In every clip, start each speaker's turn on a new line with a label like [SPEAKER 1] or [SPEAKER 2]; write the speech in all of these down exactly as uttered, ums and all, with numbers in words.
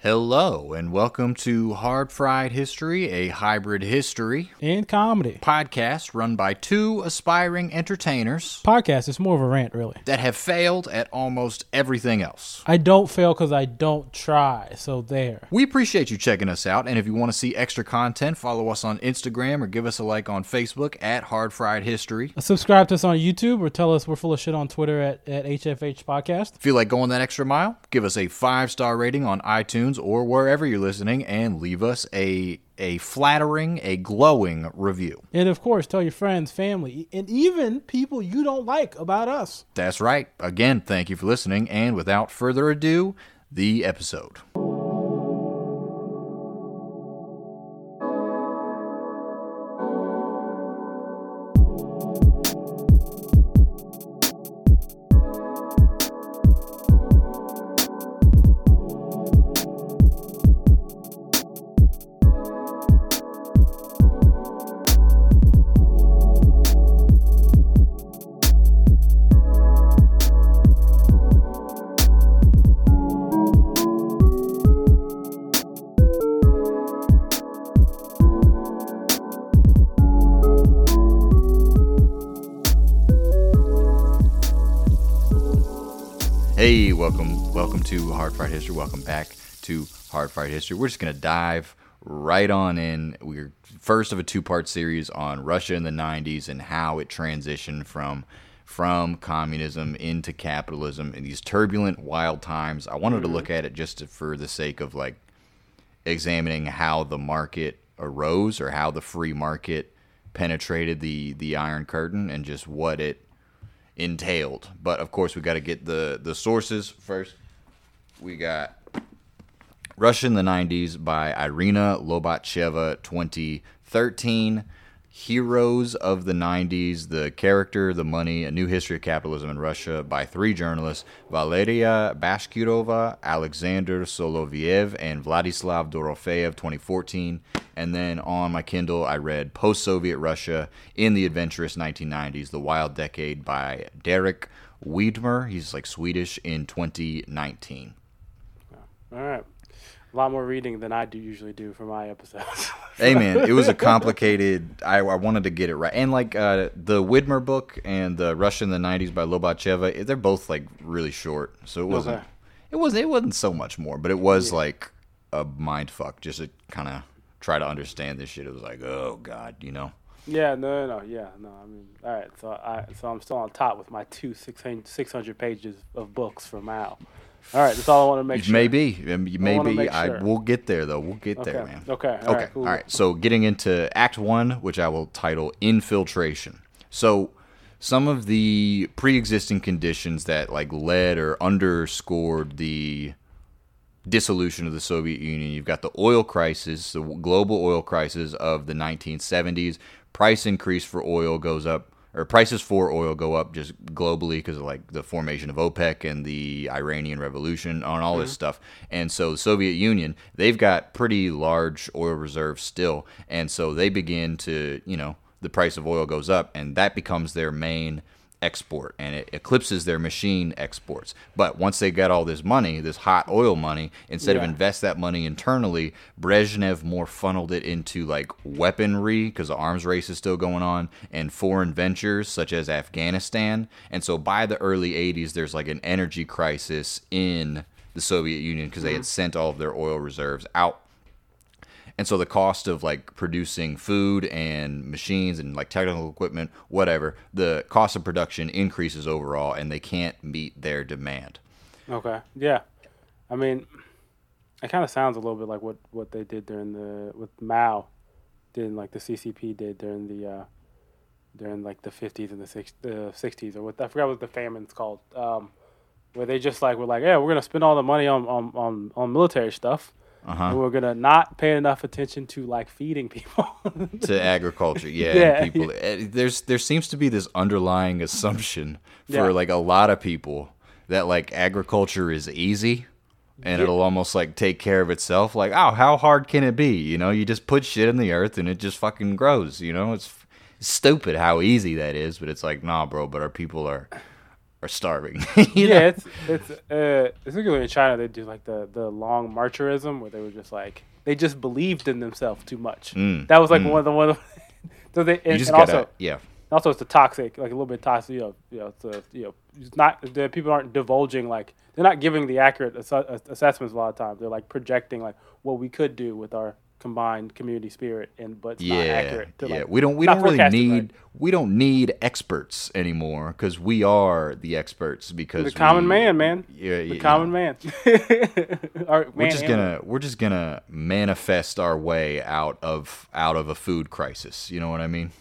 [SPEAKER 1] Hello, and welcome to Hard Fried History, a hybrid history
[SPEAKER 2] and comedy
[SPEAKER 1] podcast run by two aspiring entertainers
[SPEAKER 2] podcast. It's more of a rant, really,
[SPEAKER 1] that have failed at almost everything else.
[SPEAKER 2] I don't fail because I don't try, so there.
[SPEAKER 1] We appreciate you checking us out, and if you want to see extra content, follow us on Instagram or give us a like on Facebook at Hard Fried History.
[SPEAKER 2] Subscribe to us on YouTube or tell us we're full of shit on Twitter at, at H F H Podcast.
[SPEAKER 1] Feel like going that extra mile? Give us a five-star rating on iTunes or wherever you're listening, and leave us a a flattering, a glowing review.
[SPEAKER 2] And of course, tell your friends, family, and even people you don't like about us.
[SPEAKER 1] That's right. Again, thank you for listening, and without further ado, the episode. Hey, welcome welcome to Hard Fried History. Welcome back to Hard Fried History. We're just going to dive right on in. We're first of a two-part series on Russia in the nineties and how it transitioned from from communism into capitalism in these turbulent, wild times. I wanted to look at it just for the sake of like examining how the market arose or how the free market penetrated the, the Iron Curtain and just what it entailed. But of course we got to get the the sources first. We got Russia in the nineties by Irina Lobacheva, twenty thirteen. Heroes of the nineties, the character, the money, a new history of capitalism in Russia by three journalists, Valeria Bashkirova, Alexander Soloviev, and Vladislav Dorofeyev, twenty fourteen. And then on my Kindle, I read Post-Soviet Russia in the Adventurous nineteen nineties, The Wild Decade by Derek Wiedmer. He's like Swedish, in twenty nineteen.
[SPEAKER 2] All right. A lot more reading than I do usually do for my episodes.
[SPEAKER 1] Hey, man, it was a complicated... I, I wanted to get it right. And, like, uh, the Widmer book and the Russia in the nineties by Lobacheva, they're both, like, really short. So it wasn't... Okay. It wasn't, it wasn't so much more, but it was, yeah. like, a mind fuck just to kind of try to understand this shit. It was like, oh, God, you know?
[SPEAKER 2] Yeah, no, no, no, yeah, no, I mean, all right, so, I, so I'm still on top with my two six hundred pages of books from Al. All right, that's all I want to make sure.
[SPEAKER 1] Maybe, maybe. I, I we'll get there though. We'll get
[SPEAKER 2] okay.
[SPEAKER 1] there, man.
[SPEAKER 2] Okay. All
[SPEAKER 1] okay.
[SPEAKER 2] Right, cool.
[SPEAKER 1] All right. So getting into Act One, which I will title Infiltration. So some of the pre-existing conditions that like led or underscored the dissolution of the Soviet Union. You've got the oil crisis, the global oil crisis of the nineteen seventies. Price increase for oil goes up. Or prices for oil go up just globally because of like the formation of OPEC and the Iranian Revolution on all mm-hmm. this stuff. And so the Soviet Union, they've got pretty large oil reserves still. And so they begin to, you know, the price of oil goes up and that becomes their main export and it eclipses their machine exports. But once they got all this money, this hot oil money, instead yeah. of invest that money internally, Brezhnev more funneled it into like weaponry because the arms race is still going on and foreign ventures such as Afghanistan. And so by the early eighties, there's like an energy crisis in the Soviet Union because mm-hmm. they had sent all of their oil reserves out. And so the cost of like producing food and machines and like technical equipment, whatever, the cost of production increases overall and they can't meet their demand.
[SPEAKER 2] Okay. Yeah. I mean, it kind of sounds a little bit like what, what they did during the, what Mao did, like the C C P did during the, uh, during like the fifties and the six, uh, sixties or what, I forgot what the famine's called, um, where they just like, were like, yeah, we're going to spend all the money on, on, on, on military stuff. Uh-huh. And we're gonna not pay enough attention to like feeding people
[SPEAKER 1] to agriculture. Yeah,
[SPEAKER 2] yeah
[SPEAKER 1] people.
[SPEAKER 2] Yeah.
[SPEAKER 1] There's there seems to be this underlying assumption for
[SPEAKER 2] yeah.
[SPEAKER 1] like a lot of people that like agriculture is easy and yeah. it'll almost like take care of itself. Like, oh, how hard can it be? You know, you just put shit in the earth and it just fucking grows. You know, it's stupid how easy that is, but it's like, nah, bro. But our people are are starving.
[SPEAKER 2] yeah,
[SPEAKER 1] know?
[SPEAKER 2] it's it's uh, particularly in China they do like the the long marcherism where they were just like they just believed in themselves too much.
[SPEAKER 1] Mm,
[SPEAKER 2] that was like
[SPEAKER 1] mm.
[SPEAKER 2] one of the one of the, so they and,
[SPEAKER 1] You just
[SPEAKER 2] and
[SPEAKER 1] gotta,
[SPEAKER 2] also
[SPEAKER 1] yeah.
[SPEAKER 2] also it's the toxic like a little bit toxic. You know, you know, it's a, you know, it's not the people aren't divulging like they're not giving the accurate ass- assessments a lot of times. They're like projecting like what we could do with our combined community spirit, and but it's
[SPEAKER 1] Yeah,
[SPEAKER 2] not accurate. To,
[SPEAKER 1] yeah.
[SPEAKER 2] like,
[SPEAKER 1] We don't. We
[SPEAKER 2] not
[SPEAKER 1] don't really
[SPEAKER 2] forecasted
[SPEAKER 1] need.
[SPEAKER 2] right.
[SPEAKER 1] We don't need experts anymore because we are the experts. Because
[SPEAKER 2] The common
[SPEAKER 1] we-
[SPEAKER 2] man, man.
[SPEAKER 1] Yeah,
[SPEAKER 2] The
[SPEAKER 1] you
[SPEAKER 2] common
[SPEAKER 1] know,
[SPEAKER 2] man. Our
[SPEAKER 1] We're
[SPEAKER 2] man
[SPEAKER 1] just
[SPEAKER 2] and
[SPEAKER 1] gonna. We're just gonna manifest our way out of out of a food crisis. You know what I mean?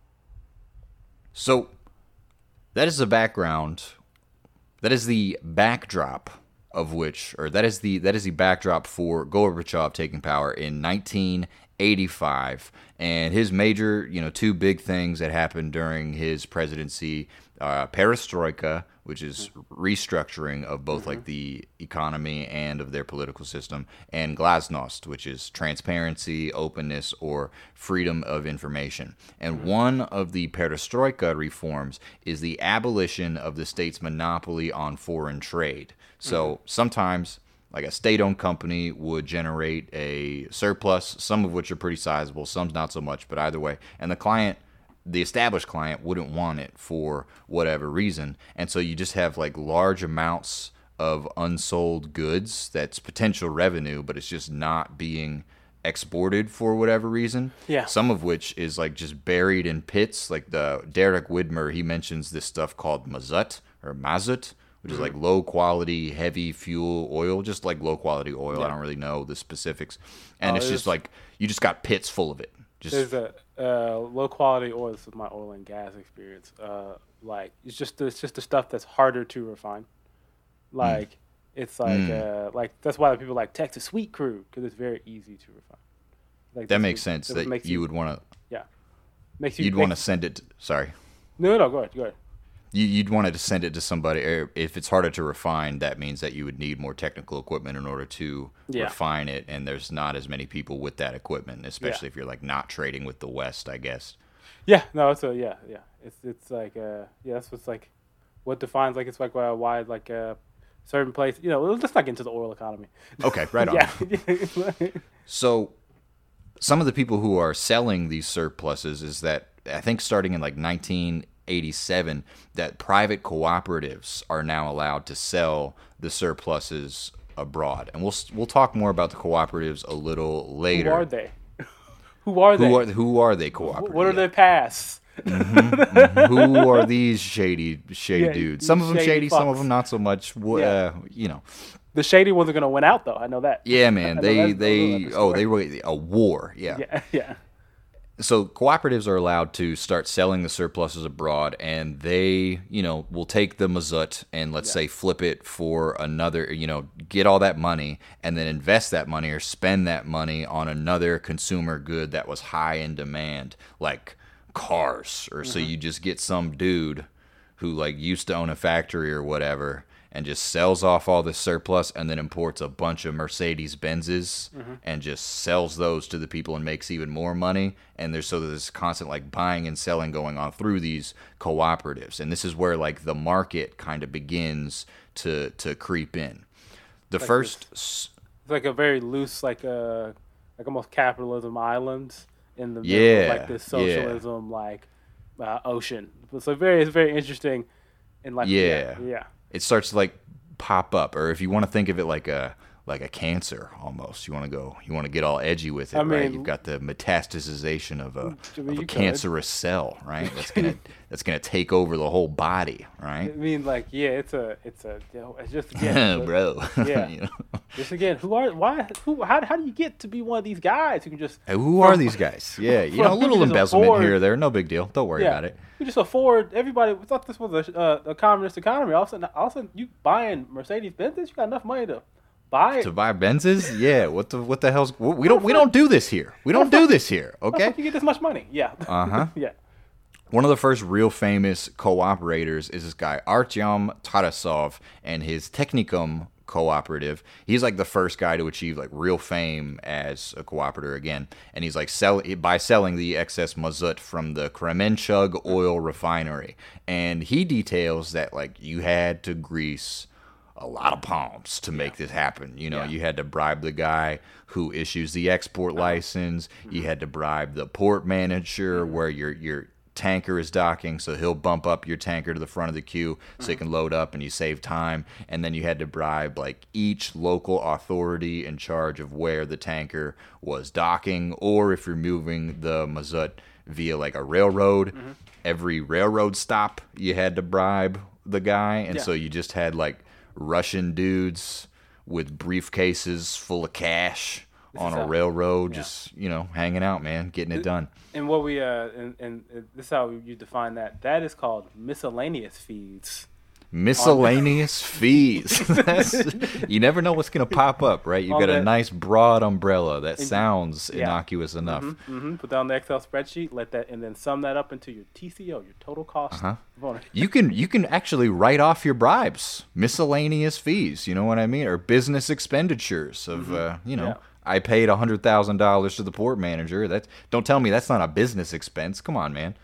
[SPEAKER 1] So, that is the background. That is the backdrop of which, or that is the that is the backdrop for Gorbachev taking power in nineteen eighty-five, and his major, you know, two big things that happened during his presidency: uh, perestroika, which is restructuring of both like the economy and of their political system, and glasnost, which is transparency, openness, or freedom of information. And one of the perestroika reforms is the abolition of the state's monopoly on foreign trade. So sometimes, like a state-owned company would generate a surplus, some of which are pretty sizable, some not so much, but either way. And the client, the established client, wouldn't want it for whatever reason. And so you just have like large amounts of unsold goods that's potential revenue, but it's just not being exported for whatever reason.
[SPEAKER 2] Yeah.
[SPEAKER 1] Some of which is like just buried in pits. Like the Derek Widmer, he mentions this stuff called mazut or mazut, which is like low quality, heavy fuel oil, just like low quality oil.
[SPEAKER 2] Yeah.
[SPEAKER 1] I don't really know the specifics. And
[SPEAKER 2] Oh,
[SPEAKER 1] it's just
[SPEAKER 2] there's-
[SPEAKER 1] like, you just got pits full of it. Just
[SPEAKER 2] There's a uh, low quality oil. This is my oil and gas experience. Uh, like it's just it's just the stuff that's harder to refine. Like it's like
[SPEAKER 1] Mm.
[SPEAKER 2] uh, like that's why people like Texas Sweet Crude because it's very easy to refine. Like
[SPEAKER 1] that
[SPEAKER 2] this
[SPEAKER 1] makes
[SPEAKER 2] is-
[SPEAKER 1] sense
[SPEAKER 2] this
[SPEAKER 1] that
[SPEAKER 2] makes
[SPEAKER 1] you would want to,
[SPEAKER 2] yeah makes you
[SPEAKER 1] you'd
[SPEAKER 2] makes,
[SPEAKER 1] want to send it, sorry.
[SPEAKER 2] no no go ahead go ahead.
[SPEAKER 1] You, you'd want to send it to somebody. Or if it's harder to refine, that means that you would need more technical equipment in order to
[SPEAKER 2] Yeah.
[SPEAKER 1] refine it. And there's not as many people with that equipment, especially if you're like not trading with the West, I guess.
[SPEAKER 2] Yeah, no, it's a yeah, yeah. It's it's like uh yeah, that's what's like what defines like it's like uh, why like a certain place. You know, let's not get into the oil economy.
[SPEAKER 1] Okay, right on.
[SPEAKER 2] Yeah.
[SPEAKER 1] So, some of the people who are selling these surpluses is that I think starting in like nineteen eighty-seven, that private cooperatives are now allowed to sell the surpluses abroad, and we'll we'll talk more about the cooperatives a little later.
[SPEAKER 2] Who are they? Who are they?
[SPEAKER 1] Who are who are they cooperatives?
[SPEAKER 2] What are their pasts?
[SPEAKER 1] Who are these shady shady
[SPEAKER 2] Yeah,
[SPEAKER 1] dudes? Some of them
[SPEAKER 2] shady
[SPEAKER 1] shady, some of
[SPEAKER 2] fucks.
[SPEAKER 1] them not so much. Wh-
[SPEAKER 2] Yeah.
[SPEAKER 1] Uh, you know.
[SPEAKER 2] The shady ones are gonna win out, though. I know that.
[SPEAKER 1] Yeah,
[SPEAKER 2] I
[SPEAKER 1] man.
[SPEAKER 2] know
[SPEAKER 1] They
[SPEAKER 2] that's- I know
[SPEAKER 1] they
[SPEAKER 2] that
[SPEAKER 1] oh
[SPEAKER 2] story.
[SPEAKER 1] they were a war. Yeah.
[SPEAKER 2] Yeah, yeah.
[SPEAKER 1] So cooperatives are allowed to start selling the surpluses abroad, and they, you know, will take the mazut and let's
[SPEAKER 2] Yeah.
[SPEAKER 1] say flip it for another, you know, get all that money and then invest that money or spend that money on another consumer good that was high in demand, like cars. Or so you just get some dude who like used to own a factory or whatever and just sells off all the surplus and then imports a bunch of Mercedes Benzes and just sells those to the people and makes even more money. And there's so there's constant like buying and selling going on through these cooperatives. And this is where like the market kind of begins to to creep in. The
[SPEAKER 2] Like
[SPEAKER 1] first s-
[SPEAKER 2] It's like a very loose, like a like almost capitalism island in the middle
[SPEAKER 1] Yeah,
[SPEAKER 2] of like this
[SPEAKER 1] yeah.
[SPEAKER 2] socialism like uh, ocean. So very it's very interesting. And like
[SPEAKER 1] Yeah.
[SPEAKER 2] yeah, yeah.
[SPEAKER 1] it starts to like pop up, or if you want to think of it like a like a cancer almost, you want to go you want to get all edgy with it,
[SPEAKER 2] I
[SPEAKER 1] right?
[SPEAKER 2] mean-
[SPEAKER 1] You've got the metastasization of a,
[SPEAKER 2] I mean,
[SPEAKER 1] of
[SPEAKER 2] you
[SPEAKER 1] a
[SPEAKER 2] could.
[SPEAKER 1] cancerous cell, right? That's gonna that's gonna take over the whole body,
[SPEAKER 2] I
[SPEAKER 1] right?
[SPEAKER 2] mean, like, yeah, it's a, it's a, you know, it's just again, but-
[SPEAKER 1] Bro.
[SPEAKER 2] Yeah.
[SPEAKER 1] You know?
[SPEAKER 2] just again, who are, why, who, how, how do you get to be one of these guys who can just,
[SPEAKER 1] Hey, who are these guys? Yeah, you know, a
[SPEAKER 2] From-
[SPEAKER 1] little
[SPEAKER 2] just
[SPEAKER 1] embezzlement
[SPEAKER 2] afford-
[SPEAKER 1] here or there, no big deal. Don't worry
[SPEAKER 2] yeah,
[SPEAKER 1] about it.
[SPEAKER 2] you just afford everybody. We thought this was a, uh, a communist economy. All of a sudden, all of a sudden, you buying Mercedes Benzes, you got enough money to buy it.
[SPEAKER 1] To buy Benzes? Yeah. What the what the hell's we don't we don't do this here. We don't do this here.
[SPEAKER 2] How the
[SPEAKER 1] Okay.
[SPEAKER 2] fuck you get this much money? Yeah.
[SPEAKER 1] Uh huh.
[SPEAKER 2] yeah.
[SPEAKER 1] One of the first real famous cooperators is this guy, Artyom Tarasov, and his Technikum cooperative. He's like the first guy to achieve like real fame as a cooperator again, and he's like sell by selling the excess mazut from the Kremenchug oil refinery. And he details that like you had to grease a lot of palms to make yeah. this happen. You know, yeah. you had to bribe the guy who issues the export license. Mm-hmm. You had to bribe the port manager mm-hmm. where your your tanker is docking, so he'll bump up your tanker to the front of the queue so mm-hmm. it can load up and you save time. And then you had to bribe like each local authority in charge of where the tanker was docking, or if you're moving the mazut via like a railroad, mm-hmm. every railroad stop you had to bribe the guy. And yeah. so you just had like Russian dudes with briefcases full of cash this on a how, railroad, yeah. just, you know, hanging out, man, getting it done.
[SPEAKER 2] And what we, uh, and, and this is how you define that. That is called miscellaneous fees.
[SPEAKER 1] Miscellaneous fees. That's, you never know what's going to pop up, right? You've got that, a nice broad umbrella that and, sounds yeah. innocuous enough.
[SPEAKER 2] Mm-hmm, mm-hmm. Put that on the Excel spreadsheet, let that, and then sum that up into your T C O, your total cost.
[SPEAKER 1] Uh-huh. you can you can actually write off your bribes, miscellaneous fees. You know what I mean? Or business expenditures of, mm-hmm. uh, you know. Yeah. I paid one hundred thousand dollars to the port manager. That, don't tell me that's not a business expense. Come on, man.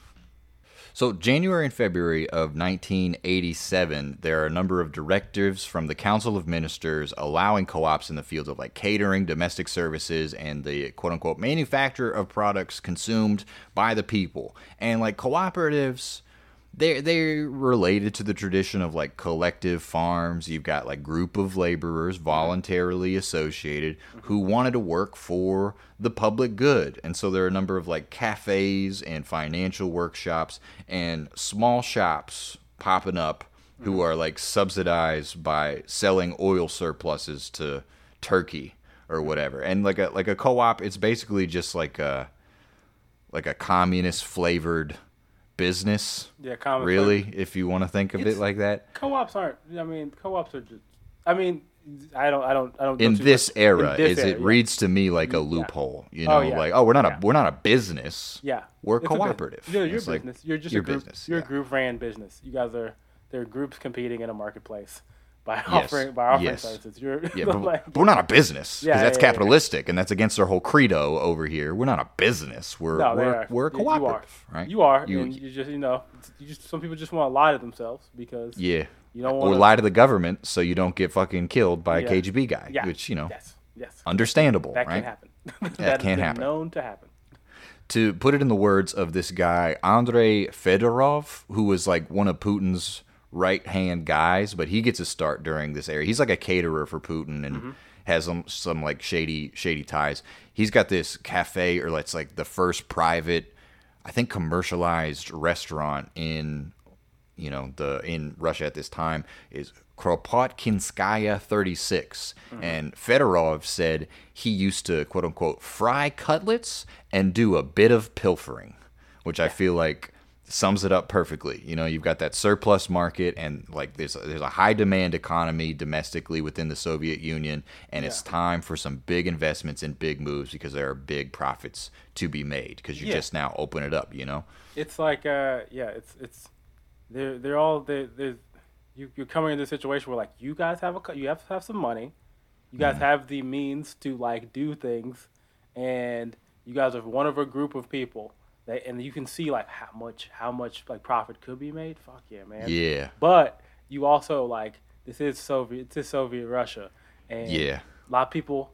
[SPEAKER 1] So January and February of nineteen eighty-seven, there are a number of directives from the Council of Ministers allowing co-ops in the fields of like catering, domestic services, and the quote-unquote manufacture of products consumed by the people. And like cooperatives, They're, they're related to the tradition of, like, collective farms. You've got, like, group of laborers voluntarily associated who wanted to work for the public good. And so there are a number of, like, cafes and financial workshops and small shops popping up who are, like, subsidized by selling oil surpluses to Turkey or whatever. And, like, a like a co-op, it's basically just, like, a, like a communist-flavored business,
[SPEAKER 2] yeah, common
[SPEAKER 1] really,
[SPEAKER 2] flavor.
[SPEAKER 1] If you want to think of it's, it like that.
[SPEAKER 2] Co-ops aren't. I mean, co-ops are just. I mean, I don't. I don't. I don't.
[SPEAKER 1] In this much, era, in this is era, it yeah. reads to me like a loophole. You know, oh, yeah. like oh, we're not yeah. a we're not a business.
[SPEAKER 2] Yeah,
[SPEAKER 1] we're it's cooperative.
[SPEAKER 2] A, you're, you're business.
[SPEAKER 1] Like,
[SPEAKER 2] you're just
[SPEAKER 1] your
[SPEAKER 2] a group.
[SPEAKER 1] business.
[SPEAKER 2] You're
[SPEAKER 1] yeah.
[SPEAKER 2] a group ran business. You guys are. There are groups competing in a marketplace. By offering, yes. by offering
[SPEAKER 1] yes.
[SPEAKER 2] services, you're
[SPEAKER 1] yeah, but, like, but we're not a business because yeah, that's yeah, capitalistic, yeah. and that's against our whole credo over here. We're not a business. We're
[SPEAKER 2] no,
[SPEAKER 1] we're, we're a cooperative,
[SPEAKER 2] you
[SPEAKER 1] right?
[SPEAKER 2] You are,
[SPEAKER 1] you,
[SPEAKER 2] and you just you know, you just some people just want to lie to themselves because
[SPEAKER 1] yeah,
[SPEAKER 2] you don't
[SPEAKER 1] want or lie to the government so you don't get fucking killed by yeah. a K G B guy,
[SPEAKER 2] yeah.
[SPEAKER 1] which you know,
[SPEAKER 2] yes, yes,
[SPEAKER 1] understandable,
[SPEAKER 2] that
[SPEAKER 1] right?
[SPEAKER 2] Can happen.
[SPEAKER 1] that,
[SPEAKER 2] that
[SPEAKER 1] can happen.
[SPEAKER 2] Known to happen.
[SPEAKER 1] To put it in the words of this guy Andrei Fedorov, who was like one of Putin's right-hand guys, but he gets a start during this era. He's like a caterer for Putin and mm-hmm. has some, some like shady shady ties. He's got this cafe, or it's like the first private, I think, commercialized restaurant in, you know, the in Russia at this time is Kropotkinskaya thirty-six. Mm-hmm. And Fedorov said he used to, quote-unquote, fry cutlets and do a bit of pilfering, which yeah. I feel like sums it up perfectly. You know, you've got that surplus market, and like there's a, there's a high demand economy domestically within the Soviet Union, and yeah. it's time for some big investments and big moves because there are big profits to be made because you yeah. just now open it up. You know,
[SPEAKER 2] it's like uh yeah, it's it's they're they're all they they you you're coming into a situation where like you guys have a you have to have some money, you guys mm. have the means to like do things, and you guys are one of a group of people. They, and you can see like how much how much like profit could be made. Fuck yeah, man.
[SPEAKER 1] Yeah.
[SPEAKER 2] But you also like this is Soviet this is Soviet Russia, and
[SPEAKER 1] yeah,
[SPEAKER 2] a lot of people.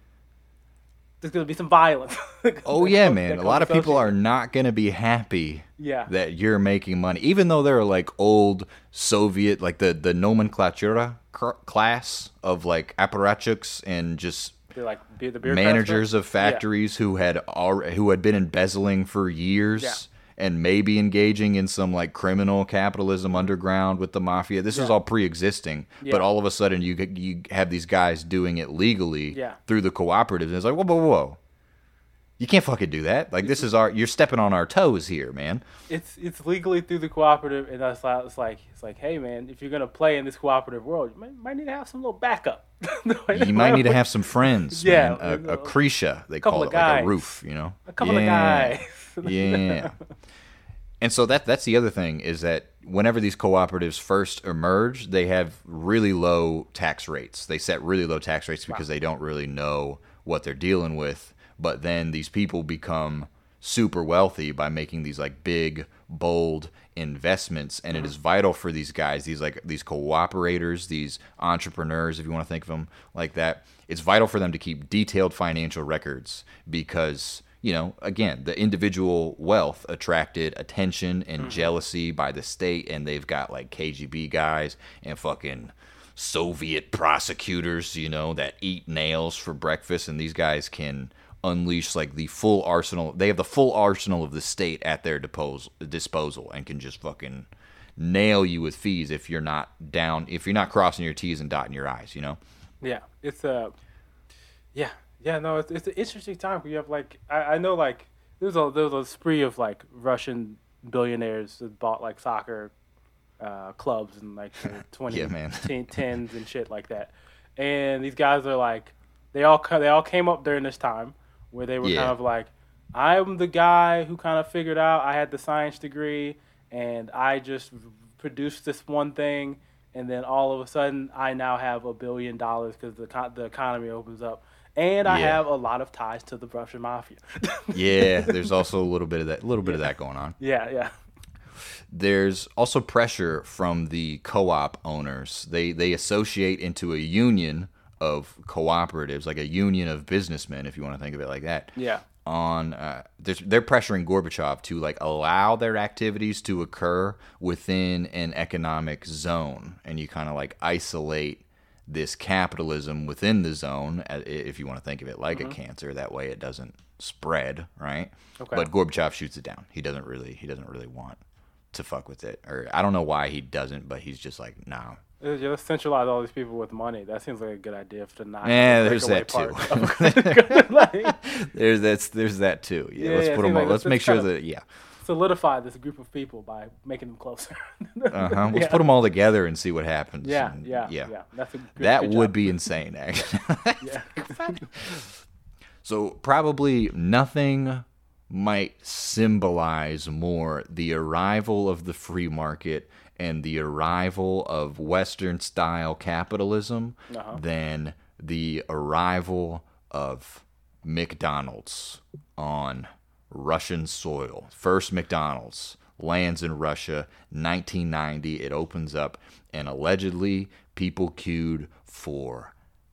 [SPEAKER 2] There's gonna be some violence.
[SPEAKER 1] Oh yeah, man. A lot of people are not gonna be happy.
[SPEAKER 2] Yeah.
[SPEAKER 1] That you're making money, even though they're like old Soviet, like the the nomenclatura class of like apparatchiks and just.
[SPEAKER 2] Like the
[SPEAKER 1] managers of factories yeah. who had al- who had been embezzling for years yeah. and maybe engaging in some like criminal capitalism underground with the mafia. This yeah. is all pre-existing, yeah. but all of a sudden you you have these guys doing it legally
[SPEAKER 2] yeah.
[SPEAKER 1] through the cooperatives. And it's like, whoa, whoa, whoa. You can't fucking do that. Like, this is our, you're stepping on our toes here, man.
[SPEAKER 2] It's it's legally through the cooperative, and that's like, it's like, it's like, hey, man, if you're going to play in this cooperative world, you might, might need to have some little backup.
[SPEAKER 1] You might need to have some friends,
[SPEAKER 2] yeah,
[SPEAKER 1] man. A, a Krisha, they call it, like a roof, you know?
[SPEAKER 2] A couple
[SPEAKER 1] yeah.
[SPEAKER 2] of guys.
[SPEAKER 1] Yeah. And so that that's the other thing is that whenever these cooperatives first emerge, they have really low tax rates. They set really low tax rates because wow. they don't really know what they're dealing with. But then these people become super wealthy by making these like big, bold investments, and mm-hmm. it is vital for these guys, these like these cooperators, these entrepreneurs, if you want to think of them like that. It's vital for them to keep detailed financial records because, you know, again, the individual wealth attracted attention and mm-hmm. jealousy by the state, and they've got like K G B guys and fucking Soviet prosecutors, you know, that eat nails for breakfast, and these guys can unleash like the full arsenal. They have the full arsenal of the state at their depos- disposal and can just fucking nail you with fees if you're not down, if you're not crossing your T's and dotting your I's, you know?
[SPEAKER 2] Yeah, it's a, uh, yeah, yeah, no, it's, it's an interesting time. We have like, I, I know like, there's a, there was a spree of like Russian billionaires that bought like soccer uh, clubs and like the twenty
[SPEAKER 1] yeah, man.
[SPEAKER 2] tens and shit like that. And these guys are like, they all they all came up during this time where they were yeah. kind of like, I'm the guy who kind of figured out I had the science degree and I just produced this one thing, and then all of a sudden I now have a billion dollars because the the economy opens up, and I yeah. have a lot of ties to the Russian mafia.
[SPEAKER 1] yeah, there's also a little bit of that, a little bit yeah. of that going on.
[SPEAKER 2] Yeah, yeah.
[SPEAKER 1] There's also pressure from the co-op owners. They they associate into a union of cooperatives, like a union of businessmen, if you want to think of it like that.
[SPEAKER 2] Yeah.
[SPEAKER 1] On uh, they're, they're pressuring Gorbachev to like allow their activities to occur within an economic zone, and you kind of like isolate this capitalism within the zone, if you want to think of it like mm-hmm. a cancer. That way, it doesn't spread, right?
[SPEAKER 2] Okay.
[SPEAKER 1] But Gorbachev shoots it down. He doesn't really he doesn't really want to fuck with it, or I don't know why he doesn't, but he's just like, no.
[SPEAKER 2] Yeah, let's centralize all these people with money. That seems like a good idea for not.
[SPEAKER 1] Yeah, there's that too. like, there's that's there's that too. Yeah, yeah let's yeah, put them. Like, let's, let's make sure that yeah.
[SPEAKER 2] Solidify this group of people by making them closer.
[SPEAKER 1] uh huh. Let's yeah. put them all together and see what happens.
[SPEAKER 2] Yeah,
[SPEAKER 1] and,
[SPEAKER 2] yeah, yeah, yeah. That's a good,
[SPEAKER 1] that
[SPEAKER 2] good
[SPEAKER 1] would
[SPEAKER 2] job.
[SPEAKER 1] be insane, actually.
[SPEAKER 2] yeah.
[SPEAKER 1] So probably nothing might symbolize more the arrival of the free market and the arrival of Western-style capitalism
[SPEAKER 2] uh-huh.
[SPEAKER 1] than the arrival of McDonald's on Russian soil. First McDonald's lands in Russia, nineteen ninety. It opens up, and allegedly people queued for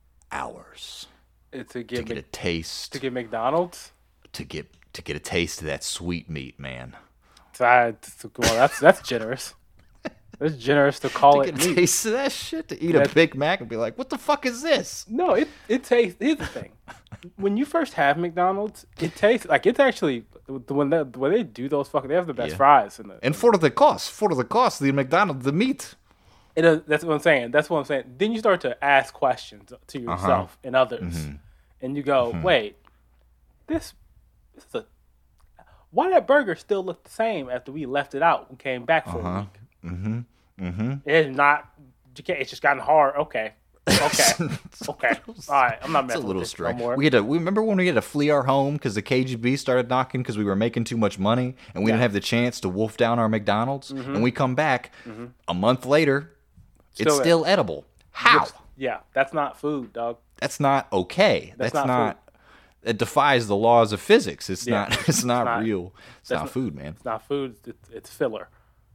[SPEAKER 1] hours
[SPEAKER 2] to get,
[SPEAKER 1] to get
[SPEAKER 2] Mc-
[SPEAKER 1] a taste.
[SPEAKER 2] To get McDonald's?
[SPEAKER 1] To get to get a taste of that sweet meat, man.
[SPEAKER 2] Well, that's that's generous. It's generous to call
[SPEAKER 1] to
[SPEAKER 2] it
[SPEAKER 1] get a
[SPEAKER 2] meat.
[SPEAKER 1] taste of that shit, to eat that's, a Big Mac and be like, what the fuck is this?
[SPEAKER 2] No, it it tastes. Here's the thing: when you first have McDonald's, it tastes like it's actually when they when they do those fucking they have the best yeah. fries in the
[SPEAKER 1] and for the cost for the cost the McDonald's the meat.
[SPEAKER 2] It is, that's what I'm saying. That's what I'm saying. Then you start to ask questions to yourself uh-huh. and others, mm-hmm. and you go, mm-hmm. wait, this this is a why that burger still look the same after we left it out and came back for
[SPEAKER 1] uh-huh.
[SPEAKER 2] a week.
[SPEAKER 1] Mm-hmm. Mm-hmm.
[SPEAKER 2] It's not. It's just gotten hard. Okay. Okay. Okay. All right. I'm not messing
[SPEAKER 1] it's a little
[SPEAKER 2] with this
[SPEAKER 1] strange.
[SPEAKER 2] no more.
[SPEAKER 1] We had to. We remember when we had to flee our home because the K G B started knocking because we were making too much money and we yeah. didn't have the chance to wolf down our McDonald's. Mm-hmm. And we come back mm-hmm. a month later, still it's still ed- edible. How?
[SPEAKER 2] Yeah, that's not food, dog.
[SPEAKER 1] That's not okay. That's, that's not. not it defies the laws of physics. It's yeah. not. It's, it's not, not real. It's not, not food, man.
[SPEAKER 2] It's not food. It's, it's filler.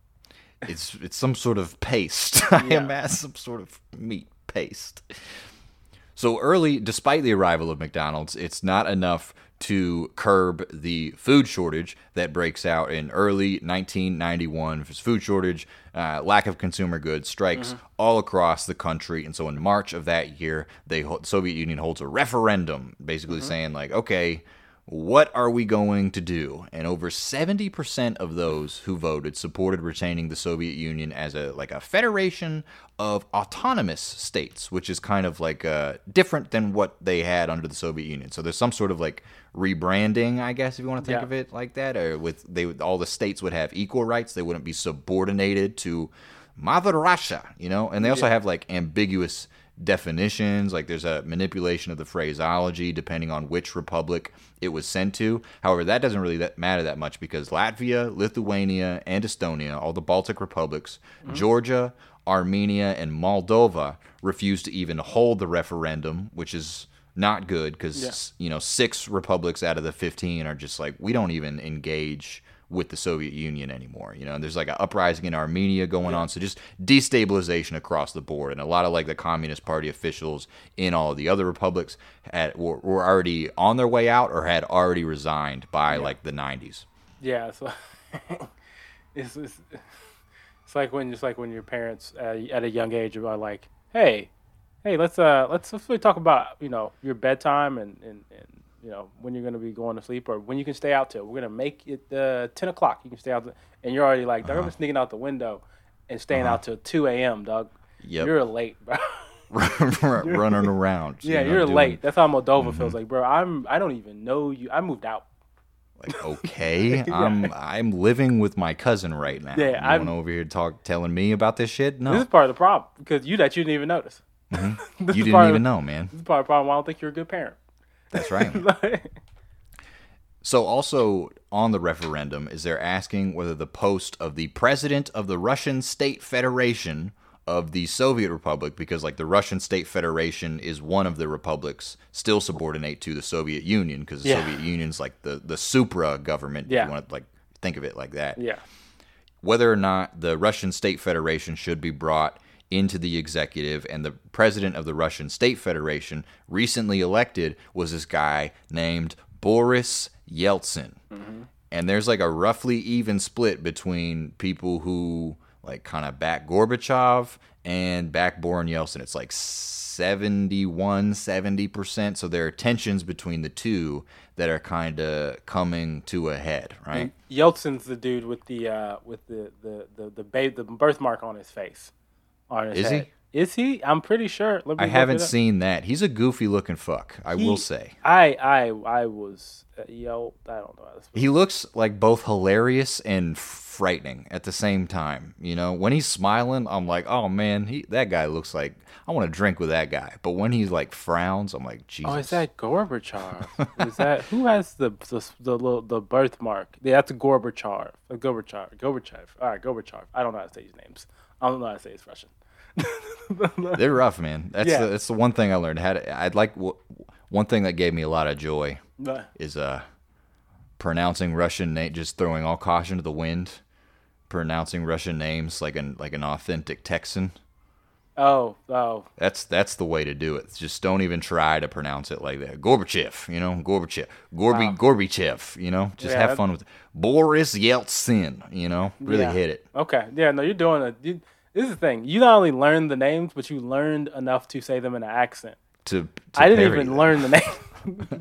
[SPEAKER 1] It's it's some sort of paste. I
[SPEAKER 2] Yeah.
[SPEAKER 1] imagine some sort of meat paste. So early, despite the arrival of McDonald's, it's not enough to curb the food shortage that breaks out in early nineteen ninety-one. There's food shortage, uh, lack of consumer goods, strikes mm-hmm. all across the country. And so in March of that year, they the Soviet Union holds a referendum, basically mm-hmm. saying like, okay, what are we going to do? And over seventy percent of those who voted supported retaining the Soviet Union as a like a federation of autonomous states, which is kind of like uh, different than what they had under the Soviet Union. So there's some sort of like rebranding, I guess, if you want to think
[SPEAKER 2] yeah.
[SPEAKER 1] of it like that. Or with they all the states would have equal rights; they wouldn't be subordinated to Mother Russia, you know. And they also
[SPEAKER 2] yeah.
[SPEAKER 1] have like ambiguous definitions. Like there's a manipulation of the phraseology depending on which republic it was sent to. However, that doesn't really that matter that much because Latvia, Lithuania, and Estonia, all the Baltic republics, mm-hmm. Georgia, Armenia, and Moldova refused to even hold the referendum, which is not good because yeah. you know six republics out of the fifteen are just like, we don't even engage with the Soviet Union anymore. You know, and there's like an uprising in Armenia going yeah. on, so just destabilization across the board. And a lot of like the Communist Party officials in all of the other republics had were, were already on their way out or had already resigned by yeah. like the nineties.
[SPEAKER 2] Yeah, so it's, it's it's like when it's like when your parents uh, at a young age are like, hey, hey, let's uh let's let's really talk about you know your bedtime and and. and you know, when you're going to be going to sleep or when you can stay out till. We're going to make it uh, ten o'clock. You can stay out. To, and you're already like, uh-huh. I'm sneaking out the window and staying uh-huh. out till two a.m., dog. Yep. You're late, bro.
[SPEAKER 1] Running around.
[SPEAKER 2] Yeah, you know, you're doing... late. That's how Moldova mm-hmm. feels like, bro. I'm, I don't even know you. I moved out.
[SPEAKER 1] Like, okay, yeah. I'm I'm living with my cousin right now. Yeah, I'm going over here talk, telling me about this shit? No.
[SPEAKER 2] This is part of the problem because you that you didn't even notice.
[SPEAKER 1] Mm-hmm. You didn't even of, know, man.
[SPEAKER 2] This is part of the problem why I don't think you're a good parent.
[SPEAKER 1] That's right. So also on the referendum is they're asking whether the post of the president of the Russian State Federation of the Soviet Republic, because like the Russian State Federation is one of the republics still subordinate to the Soviet Union because the yeah. Soviet Union's like the, the supra government, yeah. if you want to like think of it like that.
[SPEAKER 2] Yeah.
[SPEAKER 1] Whether or not the Russian State Federation should be brought into the executive, and the president of the Russian State Federation recently elected was this guy named Boris Yeltsin. Mm-hmm. And there's like a roughly even split between people who like kind of back Gorbachev and back Boris Yeltsin. It's like seventy-one, seventy percent. So there are tensions between the two that are kind of coming to a head, right?
[SPEAKER 2] And Yeltsin's the dude with the uh, with the the the the, babe, the birthmark on his face. On his
[SPEAKER 1] Is
[SPEAKER 2] head.
[SPEAKER 1] he?
[SPEAKER 2] Is he? I'm pretty sure.
[SPEAKER 1] I haven't seen that. He's a goofy looking fuck, I he, will say.
[SPEAKER 2] I I I was uh, yo. I don't know. How this
[SPEAKER 1] he looks like both hilarious and frightening at the same time. You know, when he's smiling, I'm like, oh man, he that guy looks like I want to drink with that guy. But when he like frowns, I'm like, Jesus.
[SPEAKER 2] Oh, is that Gorbachev? Is that who has the the the, the, the birthmark? Yeah, that's Gorbachev. Gorbachev. Gorbachev. All right, Gorbachev. I don't know how to say his names. I don't know how to say it's Russian.
[SPEAKER 1] They're rough, man. That's yeah. the, that's the one thing I learned. Had I'd like one thing that gave me a lot of joy uh, is uh pronouncing Russian name, just throwing all caution to the wind, pronouncing Russian names like an like an authentic Texan.
[SPEAKER 2] Oh, oh.
[SPEAKER 1] That's that's the way to do it. Just don't even try to pronounce it like that. Gorbachev, you know, Gorbachev, Gorby, wow. Gorbachev, you know. Just yeah, have fun with it. Boris Yeltsin, you know. Really
[SPEAKER 2] yeah.
[SPEAKER 1] hit it.
[SPEAKER 2] Okay, yeah, no, you're doing it. You, this is the thing. You not only learned the names, but you learned enough to say them in an accent.
[SPEAKER 1] To, to
[SPEAKER 2] I didn't even them. learn the name.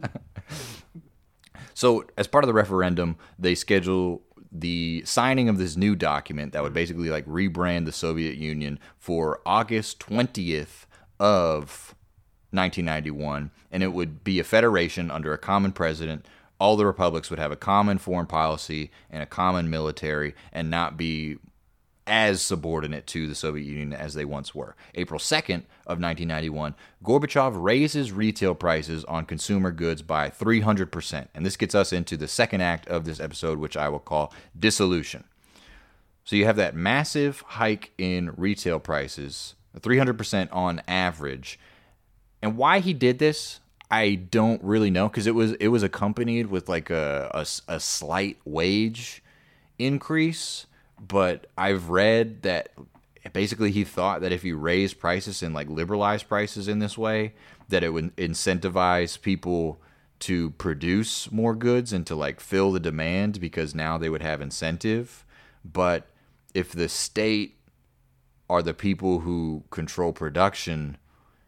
[SPEAKER 1] So, as part of the referendum, they schedule the signing of this new document that would basically like rebrand the Soviet Union for August twentieth of nineteen ninety-one, and it would be a federation under a common president. All the republics would have a common foreign policy and a common military and not be as subordinate to the Soviet Union as they once were. April second of nineteen ninety-one, Gorbachev raises retail prices on consumer goods by three hundred percent. And this gets us into the second act of this episode, which I will call dissolution. So you have that massive hike in retail prices, three hundred percent on average. And why he did this, I don't really know, because it was it was accompanied with like a, a, a slight wage increase. But I've read that basically he thought that if you raise prices and like liberalize prices in this way, that it would incentivize people to produce more goods and to like fill the demand because now they would have incentive. But if the state are the people who control production,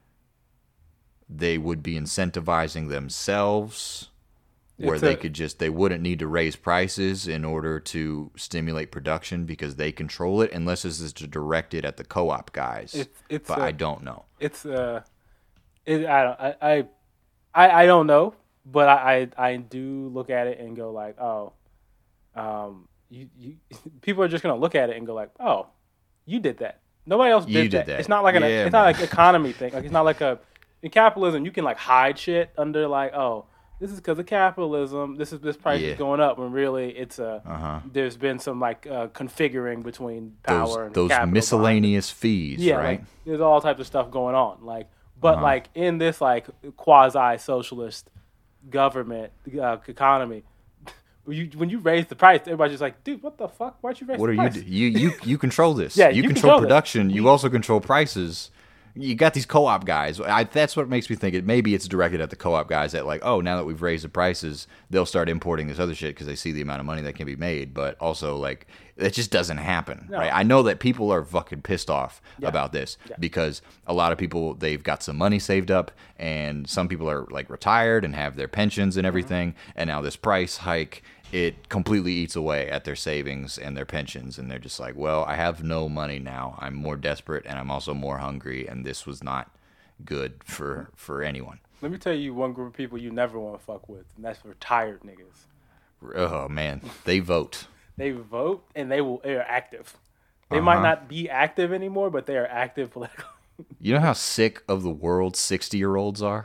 [SPEAKER 1] they would be incentivizing themselves, where it's they a, could just, they wouldn't need to raise prices in order to stimulate production because they control it, unless this is directed at the co-op guys. It's, it's but a, I don't know.
[SPEAKER 2] It's uh, it, I don't I, I I don't know, but I, I I do look at it and go like, oh, um, you you people are just gonna look at it and go like, oh, you did that. Nobody else did,
[SPEAKER 1] You did
[SPEAKER 2] that.
[SPEAKER 1] that.
[SPEAKER 2] It's not like an.
[SPEAKER 1] Yeah,
[SPEAKER 2] it's not
[SPEAKER 1] man.
[SPEAKER 2] like economy thing. Like it's not like a. In capitalism, you can like hide shit under like, oh, this is because of capitalism. This is this price
[SPEAKER 1] Yeah.
[SPEAKER 2] is going up. When really, it's a.
[SPEAKER 1] Uh-huh.
[SPEAKER 2] There's been some like uh, configuring between power
[SPEAKER 1] Those
[SPEAKER 2] and
[SPEAKER 1] those
[SPEAKER 2] capital behind it.
[SPEAKER 1] miscellaneous fees,
[SPEAKER 2] Yeah,
[SPEAKER 1] right?
[SPEAKER 2] like, there's all types of stuff going on. Like, but
[SPEAKER 1] Uh-huh.
[SPEAKER 2] like in this like quasi-socialist government uh, economy, when you when you raise the price, everybody's just like, dude, what the fuck? Why'd you raise
[SPEAKER 1] What
[SPEAKER 2] the
[SPEAKER 1] are
[SPEAKER 2] price?
[SPEAKER 1] you do? You you you control this.
[SPEAKER 2] Yeah,
[SPEAKER 1] you,
[SPEAKER 2] you
[SPEAKER 1] control,
[SPEAKER 2] control this.
[SPEAKER 1] production. You also control prices. You got these co-op guys. I, that's what makes me think it. Maybe it's directed at the co-op guys that like, oh, now that we've raised the prices, they'll start importing this other shit because they see the amount of money that can be made. But also, like, it just doesn't happen,
[SPEAKER 2] No.
[SPEAKER 1] right? I know that people are fucking pissed off
[SPEAKER 2] Yeah.
[SPEAKER 1] about this
[SPEAKER 2] Yeah.
[SPEAKER 1] because a lot of people they've got some money saved up, and some people are like retired and have their pensions and everything, and now this price hike. It completely eats away at their savings and their pensions, and they're just like, well, I have no money now. I'm more desperate, and I'm also more hungry, and this was not good for for anyone.
[SPEAKER 2] Let me tell you one group of people you never want to fuck with, and that's retired niggas.
[SPEAKER 1] Oh man, they vote.
[SPEAKER 2] They vote and they will. They are active. They
[SPEAKER 1] Uh-huh.
[SPEAKER 2] might not be active anymore, but they are active politically.
[SPEAKER 1] You know how sick of the world sixty-year-olds are?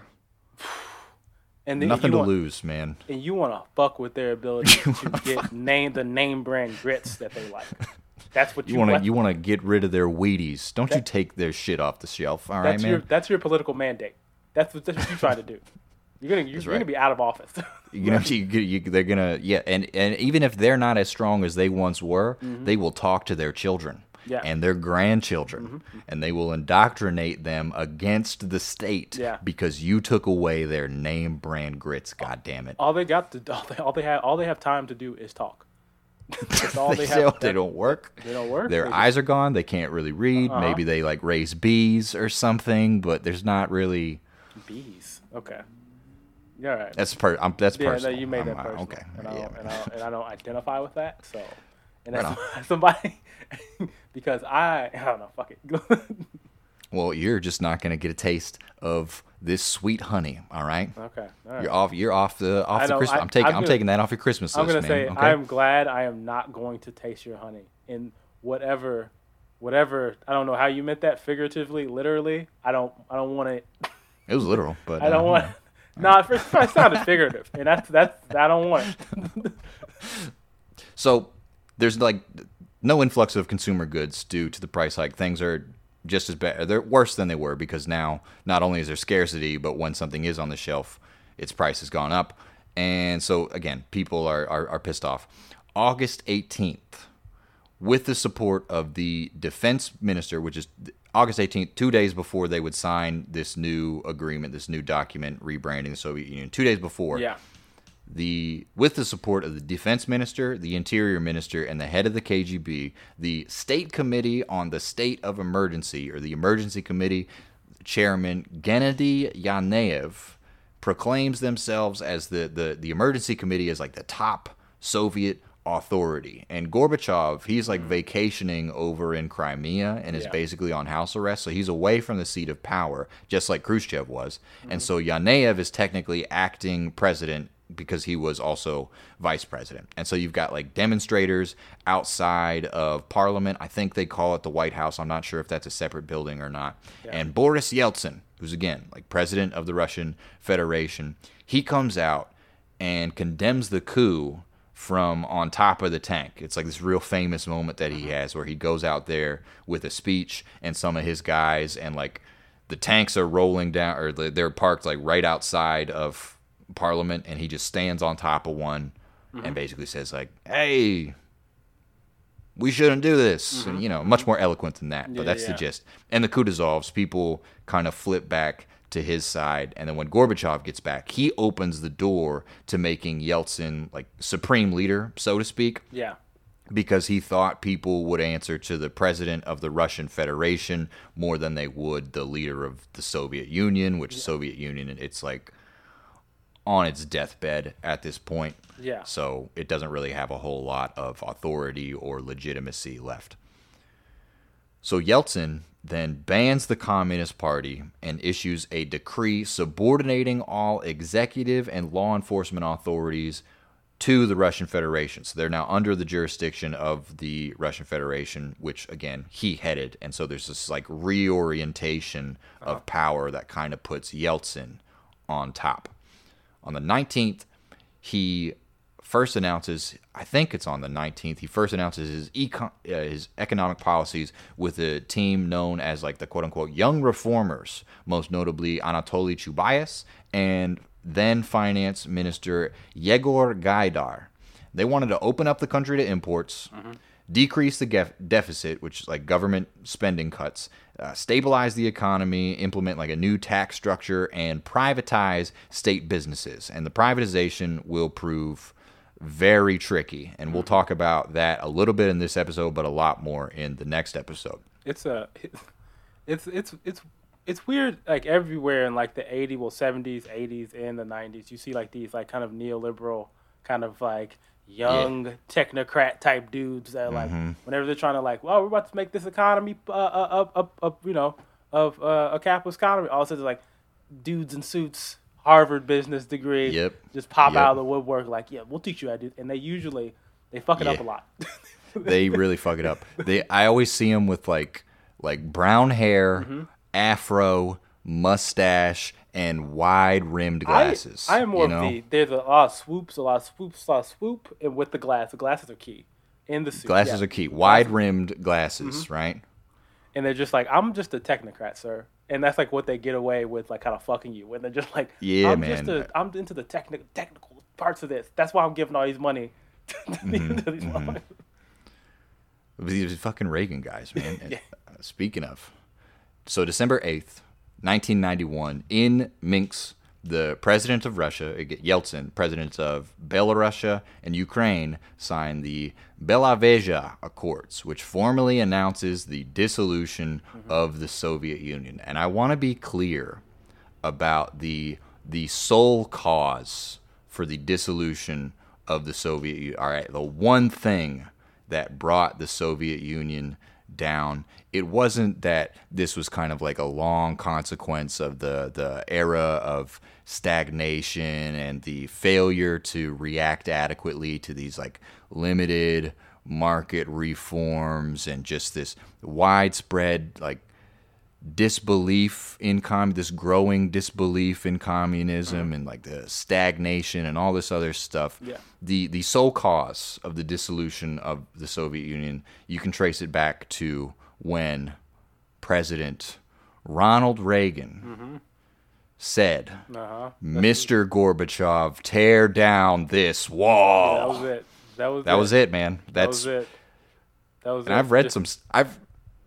[SPEAKER 2] And then
[SPEAKER 1] Nothing
[SPEAKER 2] you
[SPEAKER 1] to
[SPEAKER 2] want,
[SPEAKER 1] lose, man.
[SPEAKER 2] And you want to fuck with their ability to get name the name brand grits that they like. That's what you,
[SPEAKER 1] You want to
[SPEAKER 2] want.
[SPEAKER 1] you want to get rid of their Wheaties. Don't you
[SPEAKER 2] That-
[SPEAKER 1] take their shit off the shelf, all right,
[SPEAKER 2] That's
[SPEAKER 1] man?
[SPEAKER 2] your that's your political mandate. That's what, that's what you're trying to do. You're gonna you're,
[SPEAKER 1] That's
[SPEAKER 2] you're
[SPEAKER 1] right.
[SPEAKER 2] gonna be out of office.
[SPEAKER 1] You know, you, you, they're gonna yeah, and and even if they're not as strong as they once were, they will talk to their children
[SPEAKER 2] Yeah.
[SPEAKER 1] and their grandchildren, and they will indoctrinate them against the state
[SPEAKER 2] Yeah.
[SPEAKER 1] because you took away their name brand grits. God damn it!
[SPEAKER 2] all they got to all they, all they have all they have time to do is talk. That's all
[SPEAKER 1] they,
[SPEAKER 2] they
[SPEAKER 1] still-
[SPEAKER 2] have.
[SPEAKER 1] they don't work.
[SPEAKER 2] They don't work.
[SPEAKER 1] Their
[SPEAKER 2] They
[SPEAKER 1] eyes are gone. They can't really read.
[SPEAKER 2] Uh-huh.
[SPEAKER 1] Maybe they like raise bees or something, but there's not really.
[SPEAKER 2] just- bees. Okay. Yeah. All right.
[SPEAKER 1] That's per. I'm, that's
[SPEAKER 2] Yeah, no,
[SPEAKER 1] personal.
[SPEAKER 2] you made
[SPEAKER 1] I'm,
[SPEAKER 2] that
[SPEAKER 1] uh,
[SPEAKER 2] personal.
[SPEAKER 1] Okay.
[SPEAKER 2] And I,
[SPEAKER 1] Yeah,
[SPEAKER 2] don't, and,
[SPEAKER 1] man.
[SPEAKER 2] I, and I don't identify with that. So, and
[SPEAKER 1] Right
[SPEAKER 2] that's somebody because I I don't know. Fuck it.
[SPEAKER 1] Well, you're just not gonna get a taste of this sweet honey. All right.
[SPEAKER 2] Okay. All right.
[SPEAKER 1] You're off. You're off the off
[SPEAKER 2] I
[SPEAKER 1] the
[SPEAKER 2] know,
[SPEAKER 1] Christmas.
[SPEAKER 2] I-
[SPEAKER 1] I'm taking.
[SPEAKER 2] I'm
[SPEAKER 1] I'm,
[SPEAKER 2] gonna-
[SPEAKER 1] taking that off your Christmas
[SPEAKER 2] I'm
[SPEAKER 1] list,
[SPEAKER 2] gonna
[SPEAKER 1] man.
[SPEAKER 2] say
[SPEAKER 1] okay.
[SPEAKER 2] I'm glad I am not going to taste your honey in whatever, whatever. I don't know how you meant that figuratively, literally. I don't. I don't want it.
[SPEAKER 1] It was literal, but
[SPEAKER 2] I don't
[SPEAKER 1] uh,
[SPEAKER 2] want. No, it first it sounded figurative, and that's that's I don't want it.
[SPEAKER 1] So there's like no influx of consumer goods due to the price hike. Things are just as bad. They're worse than they were because now not only is there scarcity, but when something is on the shelf, its price has gone up. And so again, people are, are, are pissed off. August eighteenth, with the support of the defense minister, which is August eighteenth, two days before they would sign this new agreement, this new document rebranding the Soviet Union, two days before.
[SPEAKER 2] Yeah.
[SPEAKER 1] The with the support of the defense minister, the interior minister, and the head of the K G B, the state committee on the state of emergency, or the emergency committee chairman Gennady Yanev, proclaims themselves as the, the, the emergency committee as like the top Soviet authority. And Gorbachev, he's like vacationing over in Crimea and is
[SPEAKER 2] Yeah.
[SPEAKER 1] basically on house arrest. So he's away from the seat of power, just like Khrushchev was. And so Yanev is technically acting president because he was also vice president. And so you've got like demonstrators outside of Parliament. I think they call it the White House. I'm not sure if that's a separate building or not.
[SPEAKER 2] Yeah.
[SPEAKER 1] And Boris Yeltsin, who's again like president of the Russian Federation, he comes out and condemns the coup from on top of the tank. It's like this real famous moment that he has where he goes out there with a speech and some of his guys, and like the tanks are rolling down, or they're parked like right outside of Parliament, and he just stands on top of one
[SPEAKER 2] Mm-hmm.
[SPEAKER 1] and basically says like, hey, we shouldn't do this. And, you know, much more eloquent than that, but
[SPEAKER 2] Yeah,
[SPEAKER 1] that's
[SPEAKER 2] yeah.
[SPEAKER 1] the gist. And the coup dissolves. People kind of flip back to his side. And then when Gorbachev gets back, he opens the door to making Yeltsin like supreme leader, so to speak,
[SPEAKER 2] Yeah.
[SPEAKER 1] because he thought people would answer to the president of the Russian Federation more than they would the leader of the Soviet Union, which Soviet Union, it's like on its deathbed at this point.
[SPEAKER 2] Yeah.
[SPEAKER 1] So it doesn't really have a whole lot of authority or legitimacy left. So Yeltsin then bans the Communist Party and issues a decree subordinating all executive and law enforcement authorities to the Russian Federation. So they're now under the jurisdiction of the Russian Federation, which, again, he headed. And so there's this like reorientation of power that kind of puts Yeltsin on top. On the nineteenth, he first announces, I think it's on the nineteenth, he first announces his econ- uh, his economic policies with a team known as like the quote-unquote Young Reformers, most notably Anatoly Chubais and then Finance Minister Yegor Gaidar. They wanted to open up the country to imports, mm-hmm. decrease the gef- deficit, which is like government spending cuts, uh, stabilize the economy, implement like a new tax structure, and privatize state businesses. And the privatization will prove very tricky, and we'll talk about that a little bit in this episode, but a lot more in the next episode.
[SPEAKER 2] It's a, it's it's it's it's weird. Like everywhere in like the eighties, well, seventies, eighties, and the nineties, you see like these like kind of neoliberal, kind of like young yeah. technocrat type dudes that are like mm-hmm. whenever they're trying to like, well, we're about to make this economy uh, up up up, you know, of uh, a capitalist economy. All of a sudden, like dudes in suits. Harvard business degree,
[SPEAKER 1] yep.
[SPEAKER 2] just pop
[SPEAKER 1] yep.
[SPEAKER 2] out of the woodwork like, yeah, we'll teach you how to do it. And they usually, they fuck it yeah. up a lot.
[SPEAKER 1] They really fuck it up. They, I always see them with like like brown hair, mm-hmm. afro, mustache, and wide-rimmed glasses.
[SPEAKER 2] I, I am more
[SPEAKER 1] you know?
[SPEAKER 2] of the, there's a lot of swoops, a lot of swoops, a lot of swoop, and with the glass. The glasses are key. In the suit.
[SPEAKER 1] Glasses
[SPEAKER 2] yeah.
[SPEAKER 1] are key. Wide-rimmed glasses, mm-hmm. right?
[SPEAKER 2] And they're just like, I'm just a technocrat, sir. And that's like what they get away with, like kind of fucking you. When they're just like,
[SPEAKER 1] yeah,
[SPEAKER 2] I'm
[SPEAKER 1] man.
[SPEAKER 2] Just a, I'm into the technical technical parts of this. That's why I'm giving all these money to, mm-hmm, to these mm-hmm.
[SPEAKER 1] These fucking Reagan guys, man.
[SPEAKER 2] yeah.
[SPEAKER 1] Speaking of, so December eighth, nineteen ninety-one, in Minsk, the president of Russia, Yeltsin, presidents of Belarus and Ukraine, signed the Belaveja Accords, which formally announces the dissolution mm-hmm. of the Soviet Union. And I want to be clear about the the sole cause for the dissolution of the Soviet Union. All right, the one thing that brought the Soviet Union down, it wasn't that this was kind of like a long consequence of the the era of stagnation and the failure to react adequately to these like limited market reforms and just this widespread like disbelief in com this growing disbelief in communism mm-hmm. and like the stagnation and all this other stuff.
[SPEAKER 2] Yeah.
[SPEAKER 1] The the sole cause of the dissolution of the Soviet Union, you can trace it back to when President Ronald Reagan mm-hmm. said, uh-huh. "Mister Gorbachev, tear down this wall."
[SPEAKER 2] Yeah, that was it. That was
[SPEAKER 1] that
[SPEAKER 2] it.
[SPEAKER 1] was it, man. That's
[SPEAKER 2] that was it. That was
[SPEAKER 1] and
[SPEAKER 2] it.
[SPEAKER 1] I've read
[SPEAKER 2] just,
[SPEAKER 1] some. I've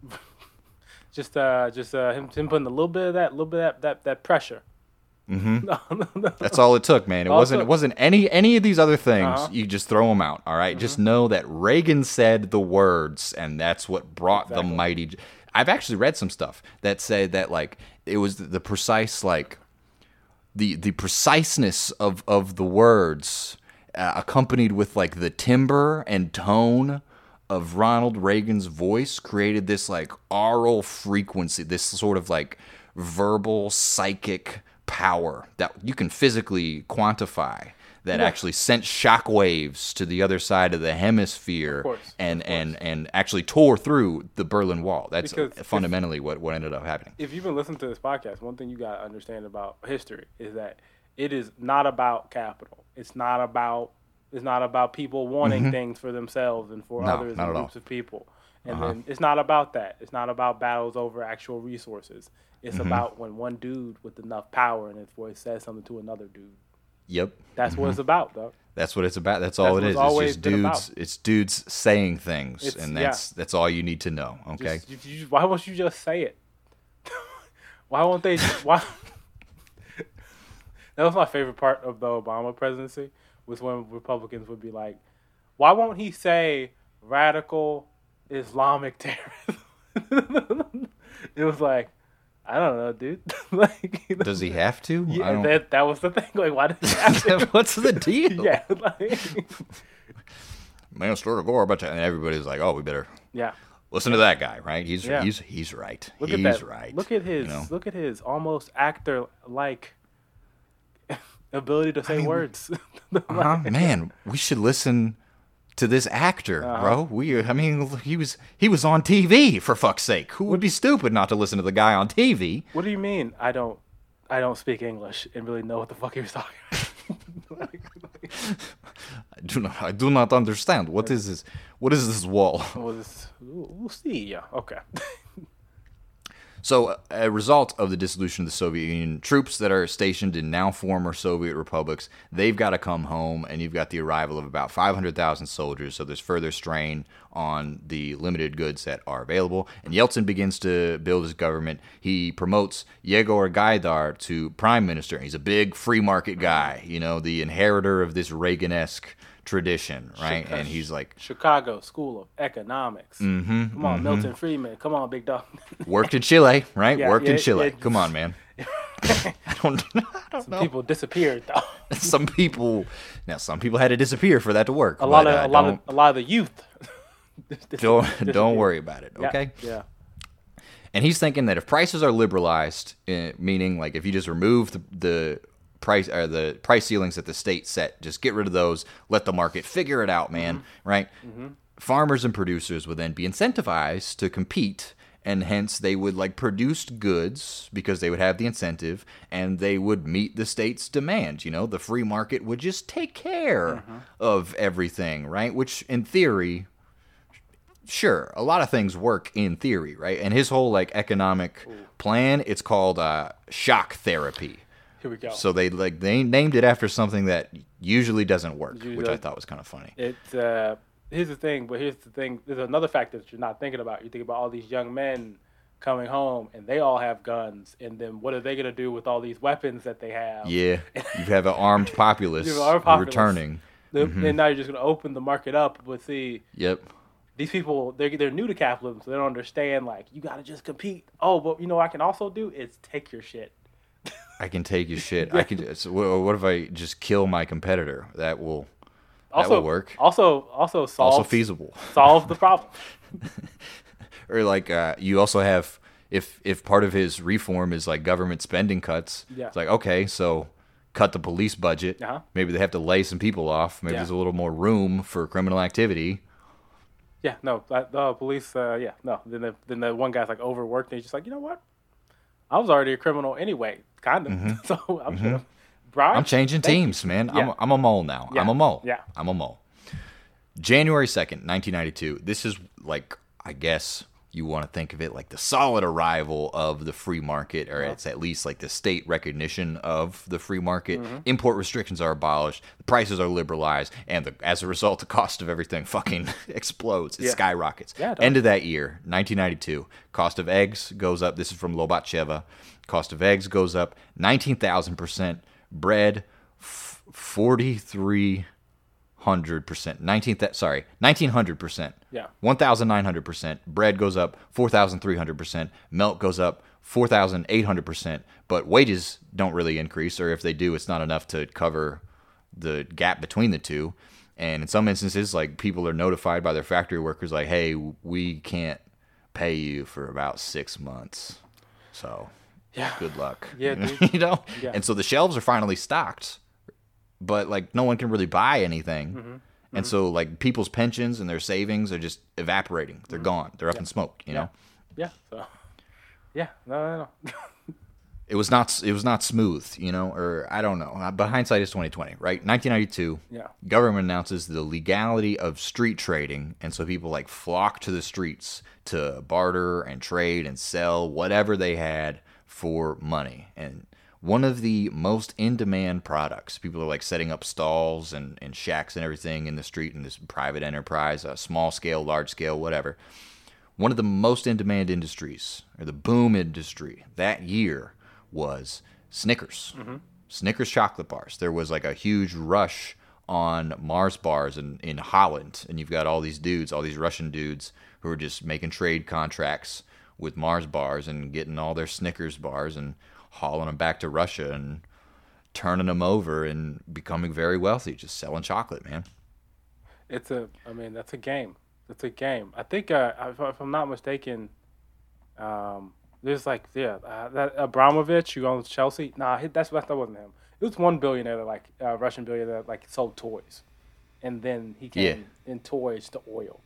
[SPEAKER 2] just uh just uh him, him putting a little bit of that, little bit of that that, that pressure.
[SPEAKER 1] Mm-hmm. No, no, no. That's all it took, man. It all wasn't. It wasn't any any of these other things. Uh-huh. You just throw them out. All right? mm-hmm. Just know that Reagan said the words, and that's what brought exactly. the mighty. I've actually read some stuff that said that like it was the, the precise like the the preciseness of of the words uh, accompanied with like the timbre and tone of Ronald Reagan's voice created this like aural frequency, this sort of like verbal psychic power that you can physically quantify that yeah. actually sent shockwaves to the other side of the hemisphere
[SPEAKER 2] of course,
[SPEAKER 1] and,
[SPEAKER 2] of course.
[SPEAKER 1] and and actually tore through the Berlin Wall. That's
[SPEAKER 2] because
[SPEAKER 1] fundamentally
[SPEAKER 2] if,
[SPEAKER 1] what, what ended up happening.
[SPEAKER 2] If you've been listening to this podcast, one thing you got to understand about history is that it is not about capital. It's not about it's not about people wanting mm-hmm. things for themselves and for
[SPEAKER 1] no,
[SPEAKER 2] others and groups
[SPEAKER 1] all.
[SPEAKER 2] of people. And
[SPEAKER 1] uh-huh.
[SPEAKER 2] then it's not about that. It's not about battles over actual resources. It's mm-hmm. about when one dude with enough power in his voice says something to another dude.
[SPEAKER 1] Yep.
[SPEAKER 2] That's mm-hmm. what it's about, though.
[SPEAKER 1] That's what it's about. That's all
[SPEAKER 2] that's
[SPEAKER 1] it is. It's just dudes. About. It's dudes saying things, it's, and that's yeah. that's all you need to know. Okay.
[SPEAKER 2] Just, you, you, why won't you just say it? Why won't they? Just, why? That was my favorite part of the Obama presidency was when Republicans would be like, "Why won't he say radical Islamic terrorism?" It was like, I don't know, dude. Like, you know,
[SPEAKER 1] does he have to?
[SPEAKER 2] Yeah, that that was the thing. Like, why does he have to?
[SPEAKER 1] What's the deal?
[SPEAKER 2] Yeah, like,
[SPEAKER 1] man, start a gore, but and everybody's like, oh, we better.
[SPEAKER 2] Yeah.
[SPEAKER 1] Listen to that guy, right? He's
[SPEAKER 2] yeah.
[SPEAKER 1] he's he's right.
[SPEAKER 2] Look
[SPEAKER 1] he's
[SPEAKER 2] at that.
[SPEAKER 1] right.
[SPEAKER 2] Look at his
[SPEAKER 1] you know?
[SPEAKER 2] look at his almost actor like ability to say
[SPEAKER 1] I mean,
[SPEAKER 2] words.
[SPEAKER 1] Uh-huh. Man, we should listen to this actor,
[SPEAKER 2] Uh-huh.
[SPEAKER 1] bro. We, I mean, he was he was on T V for fuck's sake. Who would be stupid not to listen to the guy on T V?
[SPEAKER 2] What do you mean? I don't, I don't speak English and really know what the fuck he was talking.
[SPEAKER 1] I do not, I do not understand. What is this? What is this wall?
[SPEAKER 2] Well, this, we'll we'll see. Yeah. Okay.
[SPEAKER 1] So, a result of the dissolution of the Soviet Union, troops that are stationed in now former Soviet republics, they've got to come home, and you've got the arrival of about five hundred thousand soldiers, so there's further strain on the limited goods that are available. And Yeltsin begins to build his government. He promotes Yegor Gaidar to prime minister. He's a big free market guy, you know, the inheritor of this Reagan-esque tradition, right?
[SPEAKER 2] Chica-
[SPEAKER 1] And he's like,
[SPEAKER 2] Chicago School of Economics.
[SPEAKER 1] mm-hmm,
[SPEAKER 2] Come on, Milton Friedman. Come on, big dog.
[SPEAKER 1] worked in Chile, right?
[SPEAKER 2] Yeah,
[SPEAKER 1] worked
[SPEAKER 2] yeah,
[SPEAKER 1] in Chile.
[SPEAKER 2] yeah.
[SPEAKER 1] Come on, man. I don't, I don't
[SPEAKER 2] Some
[SPEAKER 1] know.
[SPEAKER 2] people disappeared though.
[SPEAKER 1] Some people, now some people had to disappear for that to work.
[SPEAKER 2] A lot
[SPEAKER 1] but,
[SPEAKER 2] of
[SPEAKER 1] uh,
[SPEAKER 2] a lot of
[SPEAKER 1] don't,
[SPEAKER 2] a lot of the youth. dis-
[SPEAKER 1] don't, don't
[SPEAKER 2] disappeared.
[SPEAKER 1] worry about it,
[SPEAKER 2] Yeah,
[SPEAKER 1] okay?
[SPEAKER 2] Yeah.
[SPEAKER 1] And he's thinking that if prices are liberalized, uh, meaning like if you just remove the, the price or the price ceilings that the state set, just get rid of those, let the market figure it out, man,
[SPEAKER 2] Mm-hmm.
[SPEAKER 1] right? Farmers and producers would then be incentivized to compete, and hence they would like produce goods because they would have the incentive, and they would meet the state's demand. You know, the free market would just take care
[SPEAKER 2] Mm-hmm.
[SPEAKER 1] of everything, right? Which in theory, sure, a lot of things work in theory, right? And his whole like economic plan, it's called uh, shock therapy.
[SPEAKER 2] Here we go.
[SPEAKER 1] So they like they named it after something that usually doesn't work,
[SPEAKER 2] Usually
[SPEAKER 1] which I
[SPEAKER 2] doesn't.
[SPEAKER 1] thought was kind of funny.
[SPEAKER 2] It's uh, here's the thing, but here's the thing. There's another factor that you're not thinking about. You think about all these young men coming home, and they all have guns, and then what are they gonna do with all these weapons that they have?
[SPEAKER 1] Yeah, you have an armed populace
[SPEAKER 2] You have an armed populace.
[SPEAKER 1] returning.
[SPEAKER 2] The- And now you're just gonna open the market up. But see,
[SPEAKER 1] Yep.
[SPEAKER 2] these people they're they're new to capitalism, so they don't understand. Like, you gotta just compete. Oh, but you know what I can also do is take your shit.
[SPEAKER 1] I can take your shit. I can. So wha- what if I just kill my competitor? That will that
[SPEAKER 2] Also
[SPEAKER 1] will work.
[SPEAKER 2] Also, also solve
[SPEAKER 1] Also feasible.
[SPEAKER 2] solve the problem.
[SPEAKER 1] Or like uh, you also have if if part of his reform is like government spending cuts.
[SPEAKER 2] Yeah.
[SPEAKER 1] It's like okay, so cut the police budget.
[SPEAKER 2] Uh-huh.
[SPEAKER 1] Maybe they have to lay some people off. Maybe
[SPEAKER 2] Yeah.
[SPEAKER 1] there's a little more room for criminal activity.
[SPEAKER 2] Yeah, no, that, the police. Uh, yeah, no. Then the then the one guy's like overworked, and he's just like, you know what? I was already a criminal anyway, kind of. So I'm sure. Brian,
[SPEAKER 1] Mm-hmm. I'm changing
[SPEAKER 2] thank you.
[SPEAKER 1] teams, man.
[SPEAKER 2] Yeah.
[SPEAKER 1] I'm, I'm a mole now.
[SPEAKER 2] Yeah.
[SPEAKER 1] I'm a mole.
[SPEAKER 2] Yeah.
[SPEAKER 1] I'm a mole. January second, nineteen ninety-two. This is like, I guess you want to think of it like the solid arrival of the free market, or it's at least like the state recognition of the free market.
[SPEAKER 2] Mm-hmm.
[SPEAKER 1] Import restrictions are abolished, the prices are liberalized, and the, as a result, the cost of everything fucking explodes. It
[SPEAKER 2] Yeah.
[SPEAKER 1] skyrockets.
[SPEAKER 2] Yeah, it does.
[SPEAKER 1] End of that year, nineteen ninety-two, cost of eggs goes up. This is from Lobacheva. Cost of eggs goes up nineteen thousand percent. Bread, f- forty-three hundred percent. nineteen, th- sorry, nineteen hundred percent.
[SPEAKER 2] Yeah.
[SPEAKER 1] one thousand nine hundred percent. Bread goes up four thousand three hundred percent. Milk goes up four thousand eight hundred percent. But wages don't really increase, or if they do, it's not enough to cover the gap between the two. And in some instances, like people are notified by their factory workers, like, hey, we can't pay you for about six months. So
[SPEAKER 2] Yeah.
[SPEAKER 1] good luck.
[SPEAKER 2] Yeah, dude.
[SPEAKER 1] you know?
[SPEAKER 2] Yeah.
[SPEAKER 1] And so the shelves are finally stocked, but like no one can really buy anything.
[SPEAKER 2] Mm-hmm.
[SPEAKER 1] And so like people's pensions and their savings are just evaporating. They're gone. They're up in smoke, you know?
[SPEAKER 2] Yeah. So. Yeah. No. No. No.
[SPEAKER 1] It was not it was not smooth, you know, or I don't know. Uh, But hindsight is twenty twenty, right? nineteen ninety-two.
[SPEAKER 2] Yeah.
[SPEAKER 1] Government announces the legality of street trading, and so people like flock to the streets to barter and trade and sell whatever they had for money. And one of the most in-demand products, people are like setting up stalls and, and shacks and everything in the street in this private enterprise, uh, small scale, large scale, whatever. One of the most in-demand industries, or the boom industry that year, was Snickers. Snickers chocolate bars. There was like a huge rush on Mars bars in, in Holland, and you've got all these dudes, all these Russian dudes who are just making trade contracts with Mars bars and getting all their Snickers bars and hauling them back to Russia and turning them over and becoming very wealthy, just selling chocolate, man.
[SPEAKER 2] It's a. I mean, that's a game. That's a game. I think, uh, if, if I'm not mistaken, um, there's like, yeah, uh, that Abramovich who owns Chelsea. Nah, he- that's that wasn't him. it was one billionaire that like uh, Russian billionaire that like sold toys, and then he came in toys to oil.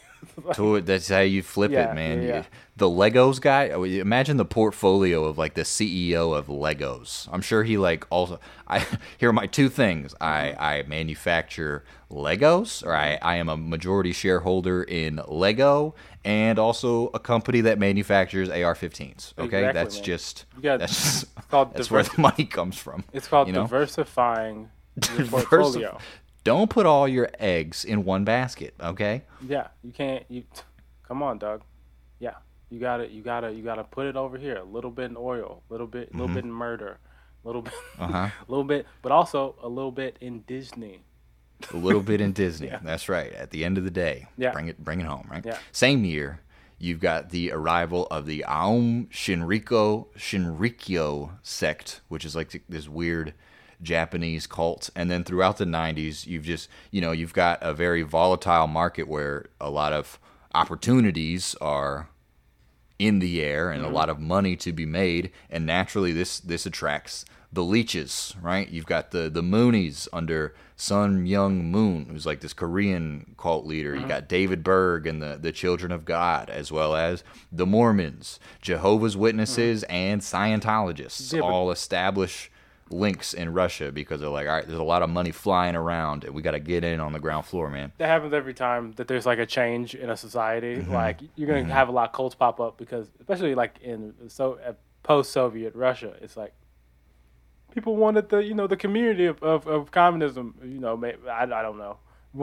[SPEAKER 1] To it, that's how you flip
[SPEAKER 2] Yeah,
[SPEAKER 1] it, man.
[SPEAKER 2] yeah, yeah.
[SPEAKER 1] You- The Legos guy. oh, you Imagine the portfolio of like the C E O of Legos. I'm sure he like also. I here are my two things. I I manufacture Legos, or I I am a majority shareholder in Lego, and also a company that manufactures A R fifteens. Okay,
[SPEAKER 2] Exactly,
[SPEAKER 1] that's
[SPEAKER 2] man.
[SPEAKER 1] just
[SPEAKER 2] You got-
[SPEAKER 1] that's just,
[SPEAKER 2] it's called
[SPEAKER 1] that's where
[SPEAKER 2] diversi-
[SPEAKER 1] the money comes from.
[SPEAKER 2] It's called
[SPEAKER 1] you know?
[SPEAKER 2] diversifying your
[SPEAKER 1] Diversif-
[SPEAKER 2] portfolio.
[SPEAKER 1] Don't put all your eggs in one basket. Okay.
[SPEAKER 2] Yeah, you can't. You come on, Doug. Yeah, you gotta, you gotta, you gotta put it over here. A little bit in oil, a little bit, a little bit in murder, a little bit, a
[SPEAKER 1] Uh-huh.
[SPEAKER 2] little bit, but also a little bit in Disney.
[SPEAKER 1] A little bit in Disney.
[SPEAKER 2] Yeah.
[SPEAKER 1] That's right. At the end of the day,
[SPEAKER 2] Yeah.
[SPEAKER 1] bring it bring it home, right?
[SPEAKER 2] Yeah.
[SPEAKER 1] Same year, you've got the arrival of the Aum Shinrikyo Shinrikyo sect, which is like this weird Japanese cult. And then throughout the nineties, you've just, you know, you've got a very volatile market where a lot of opportunities are in the air and a lot of money to be made, and naturally this this attracts the leeches, right? You've got the the Moonies under Sun Myung Moon, who's like this Korean cult leader. You got David Berg and the the Children of God, as well as the Mormons, Jehovah's Witnesses, and Scientologists,
[SPEAKER 2] Yeah, but-
[SPEAKER 1] all establish links in Russia because they're like, all right, there's a lot of money flying around, and we got to get in on the ground floor, man.
[SPEAKER 2] That happens every time that there's like a change in a society.
[SPEAKER 1] Mm-hmm.
[SPEAKER 2] Like you're gonna have a lot of cults pop up because, especially like in so uh, post-Soviet Russia, it's like people wanted the you know the community of, of, of communism. You know, may, I, I don't know.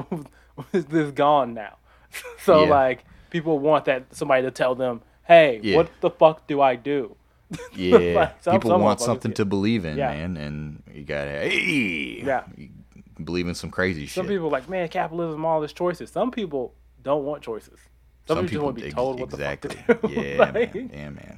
[SPEAKER 2] This gone now, so
[SPEAKER 1] Yeah.
[SPEAKER 2] like people want that somebody to tell them, hey,
[SPEAKER 1] Yeah.
[SPEAKER 2] what the fuck do I do?
[SPEAKER 1] Yeah,
[SPEAKER 2] Like, some-
[SPEAKER 1] people
[SPEAKER 2] some
[SPEAKER 1] want
[SPEAKER 2] motherfuckers
[SPEAKER 1] something
[SPEAKER 2] get-
[SPEAKER 1] to believe in,
[SPEAKER 2] Yeah.
[SPEAKER 1] man, and you got to hey,
[SPEAKER 2] Yeah.
[SPEAKER 1] you believe in some crazy
[SPEAKER 2] Some
[SPEAKER 1] shit.
[SPEAKER 2] people are like, man, capitalism, all this choices. Some people don't want choices. Some,
[SPEAKER 1] Some
[SPEAKER 2] people,
[SPEAKER 1] people
[SPEAKER 2] just want to be
[SPEAKER 1] ex-
[SPEAKER 2] told what
[SPEAKER 1] exactly.
[SPEAKER 2] the fuck to do.
[SPEAKER 1] Yeah,
[SPEAKER 2] Like,
[SPEAKER 1] man. Yeah, man.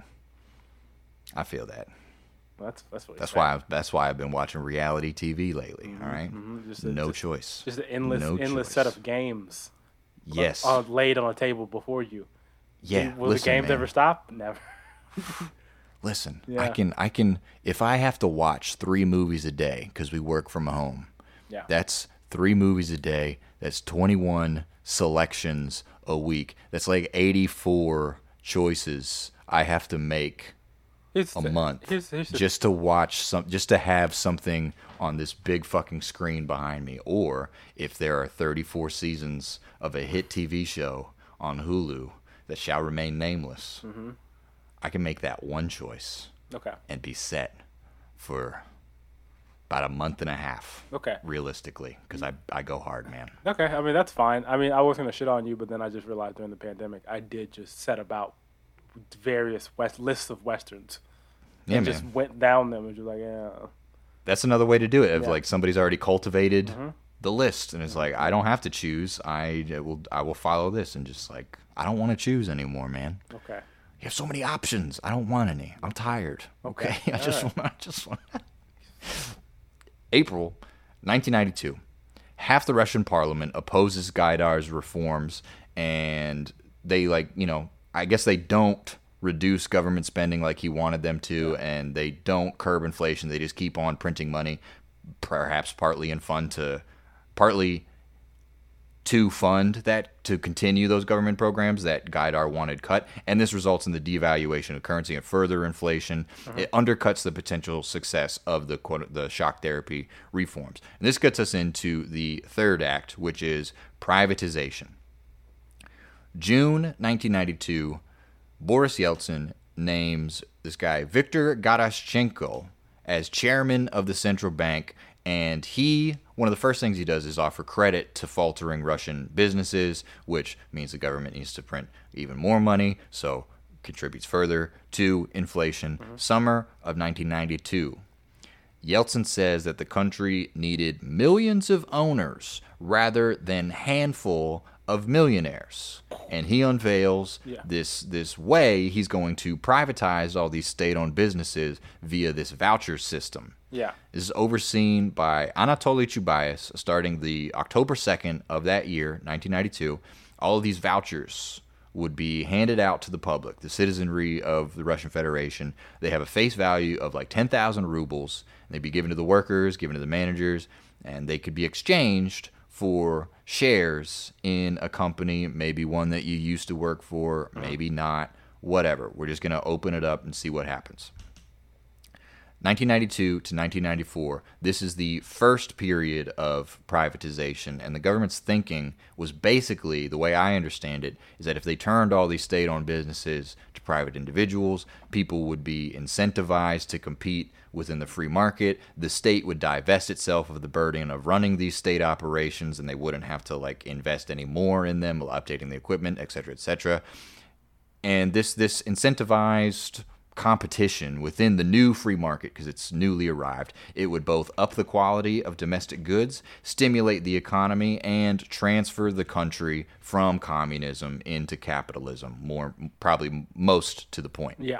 [SPEAKER 1] I feel that.
[SPEAKER 2] That's that's what.
[SPEAKER 1] That's why. I, that's why I've been watching reality T V lately. All right?
[SPEAKER 2] Mhm, just a-
[SPEAKER 1] no
[SPEAKER 2] just-
[SPEAKER 1] choice.
[SPEAKER 2] Just an endless,
[SPEAKER 1] No
[SPEAKER 2] endless set
[SPEAKER 1] choice.
[SPEAKER 2] of games.
[SPEAKER 1] Yes.
[SPEAKER 2] Uh, laid on a table before you.
[SPEAKER 1] yeah.
[SPEAKER 2] Will
[SPEAKER 1] listen,
[SPEAKER 2] the games
[SPEAKER 1] man.
[SPEAKER 2] ever stop? Never.
[SPEAKER 1] Listen, I
[SPEAKER 2] Yeah.
[SPEAKER 1] can. I can. If I have to watch three movies a day because we work from home,
[SPEAKER 2] Yeah.
[SPEAKER 1] that's three movies a day. That's twenty-one selections a week. That's like eighty-four choices I have to make
[SPEAKER 2] Here's
[SPEAKER 1] a
[SPEAKER 2] the-
[SPEAKER 1] month
[SPEAKER 2] Here's, here's the,
[SPEAKER 1] just to watch some, just to have something on this big fucking screen behind me. Or if there are thirty-four seasons of a hit T V show on Hulu that shall remain nameless,
[SPEAKER 2] Mm-hmm.
[SPEAKER 1] I can make that one choice
[SPEAKER 2] okay.
[SPEAKER 1] and be set for about a month and a half,
[SPEAKER 2] Okay.
[SPEAKER 1] realistically, because I, I go hard, man.
[SPEAKER 2] Okay. I mean, that's fine. I mean, I was gonna shit on you, but then I just realized during the pandemic, I did just set about various west lists of westerns.
[SPEAKER 1] Yeah,
[SPEAKER 2] and
[SPEAKER 1] man.
[SPEAKER 2] just went down them and just like, yeah.
[SPEAKER 1] That's another way to do it. If
[SPEAKER 2] Yeah.
[SPEAKER 1] like somebody's already cultivated
[SPEAKER 2] Mm-hmm.
[SPEAKER 1] the list, and it's like I don't have to choose. I will I will follow this, and just like I don't want to choose anymore, man.
[SPEAKER 2] Okay.
[SPEAKER 1] You have so many options. I don't want any. I'm tired. Okay,
[SPEAKER 2] Okay.
[SPEAKER 1] I just
[SPEAKER 2] All
[SPEAKER 1] want. I just want. April, nineteen ninety-two. Half the Russian parliament opposes Gaidar's reforms, and they like you know I guess they don't reduce government spending like he wanted them to, and they don't curb inflation. They just keep on printing money, perhaps partly in fund to, partly to fund that, to continue those government programs that Gaidar wanted cut. And this results in the devaluation of currency and further inflation. It undercuts the potential success of the quote, the shock therapy reforms. And this gets us into the third act, which is privatization. June nineteen ninety-two, Boris Yeltsin names this guy Viktor Garaschenko as chairman of the central bank, and he, one of the first things he does is offer credit to faltering Russian businesses, which means the government needs to print even more money, so contributes further to inflation. Summer of nineteen ninety-two. Yeltsin says that the country needed millions of owners rather than handful of millionaires. And he unveils
[SPEAKER 2] Yeah.
[SPEAKER 1] this this way he's going to privatize all these state-owned businesses via this voucher system.
[SPEAKER 2] Yeah.
[SPEAKER 1] This is overseen by Anatoly Chubais starting the October second of that year, nineteen ninety-two. All of these vouchers would be handed out to the public, the citizenry of the Russian Federation. They have a face value of like ten thousand rubles. They'd be given to the workers, given to the managers, and they could be exchanged for shares in a company, maybe one that you used to work for, maybe not, whatever. We're just going to open it up and see what happens. nineteen ninety-two to nineteen ninety-four, this is the first period of privatization, and the government's thinking was basically, the way I understand it, is that if they turned all these state-owned businesses to private individuals, people would be incentivized to compete within the free market. The state would divest itself of the burden of running these state operations, and they wouldn't have to like invest any more in them, updating the equipment, et cetera, et cetera. And this this incentivized competition within the new free market, because it's newly arrived, it would both up the quality of domestic goods, stimulate the economy, and transfer the country from communism into capitalism, more probably most to the point.
[SPEAKER 2] Yeah.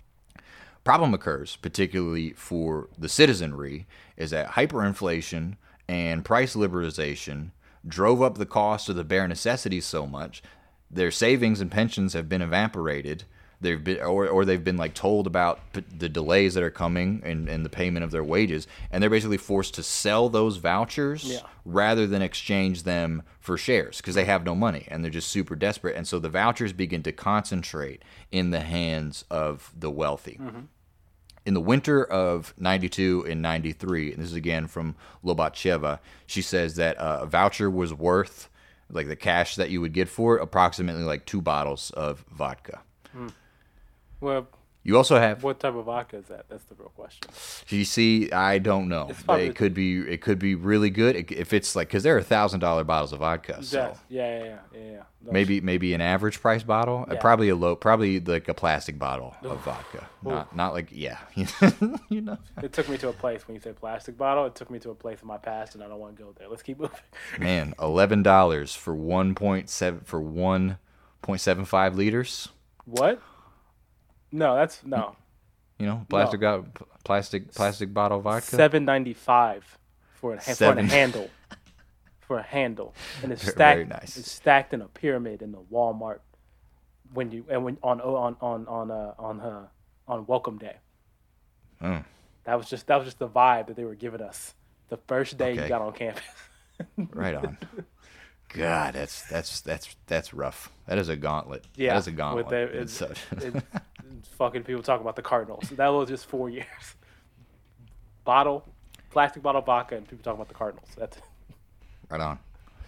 [SPEAKER 1] Problem occurs, particularly for the citizenry, is that hyperinflation and price liberalization drove up the cost of the bare necessities so much, their savings and pensions have been evaporated. They've been, or, or they've been like told about p- the delays that are coming in, in the payment of their wages, and they're basically forced to sell those vouchers
[SPEAKER 2] yeah.
[SPEAKER 1] rather than exchange them for shares because they have no money and they're just super desperate. And so the vouchers begin to concentrate in the hands of the wealthy. Mm-hmm. In the winter of ninety-two and ninety-three, and this is again from Lobacheva, she says that uh, a voucher was worth, like the cash that you would get for it, approximately like two bottles of vodka.
[SPEAKER 2] Mm. Well,
[SPEAKER 1] you also have
[SPEAKER 2] what type of vodka is that? That's the real question.
[SPEAKER 1] You see, I don't know. It could be it could be really good if it's like, because there are thousand dollar bottles of vodka. So
[SPEAKER 2] yeah, yeah, yeah, yeah. yeah.
[SPEAKER 1] Maybe maybe an average price bottle.
[SPEAKER 2] Yeah.
[SPEAKER 1] Probably a low, probably like a plastic bottle of vodka. Not not like yeah, you know.
[SPEAKER 2] It took me to a place when you said plastic bottle. It took me to a place in my past, and I don't want to go there. Let's keep moving.
[SPEAKER 1] Man, eleven dollars for one point seven for one point seven five liters.
[SPEAKER 2] What? No, that's no.
[SPEAKER 1] You know, plastic no. go, plastic plastic bottle vodka.
[SPEAKER 2] Seven ninety five for a for a handle, for a handle, and it's stacked. Very nice. It's stacked in a pyramid in the Walmart. When you and when on on on on uh, on uh, on Welcome Day.
[SPEAKER 1] Mm.
[SPEAKER 2] That was just that was just the vibe that they were giving us the first day okay. you got on campus.
[SPEAKER 1] Right on. God, that's that's that's that's rough. That is a gauntlet.
[SPEAKER 2] Yeah,
[SPEAKER 1] that is a gauntlet.
[SPEAKER 2] With the, it's, it's, it's fucking people talking about the Cardinals. That was just four years. Bottle, plastic bottle vodka, and people talking about the Cardinals. That's it.
[SPEAKER 1] Right on.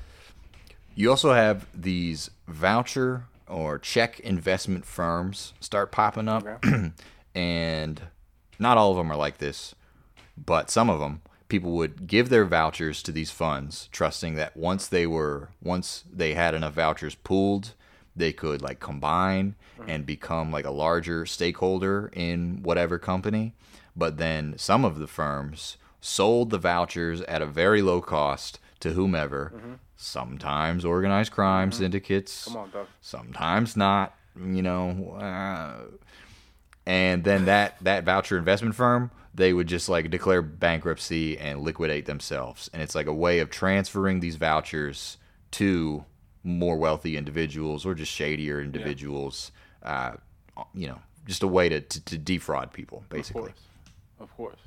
[SPEAKER 1] You also have these voucher or check investment firms start popping up, okay. And not all of them are like this, but some of them. People would give their vouchers to these funds, trusting that once they were, once they had enough vouchers pooled, they could like combine and become like a larger stakeholder in whatever company. But then some of the firms sold the vouchers at a very low cost to whomever. Mm-hmm. Sometimes organized crime mm-hmm. syndicates.
[SPEAKER 2] Come on, Doug.
[SPEAKER 1] Sometimes not. You know, uh, and then that that voucher investment firm, they would just like declare bankruptcy and liquidate themselves. And it's like a way of transferring these vouchers to more wealthy individuals or just shadier individuals. Yeah. Uh, you know, just a way to, to, to defraud people, basically.
[SPEAKER 2] Of course. Of course.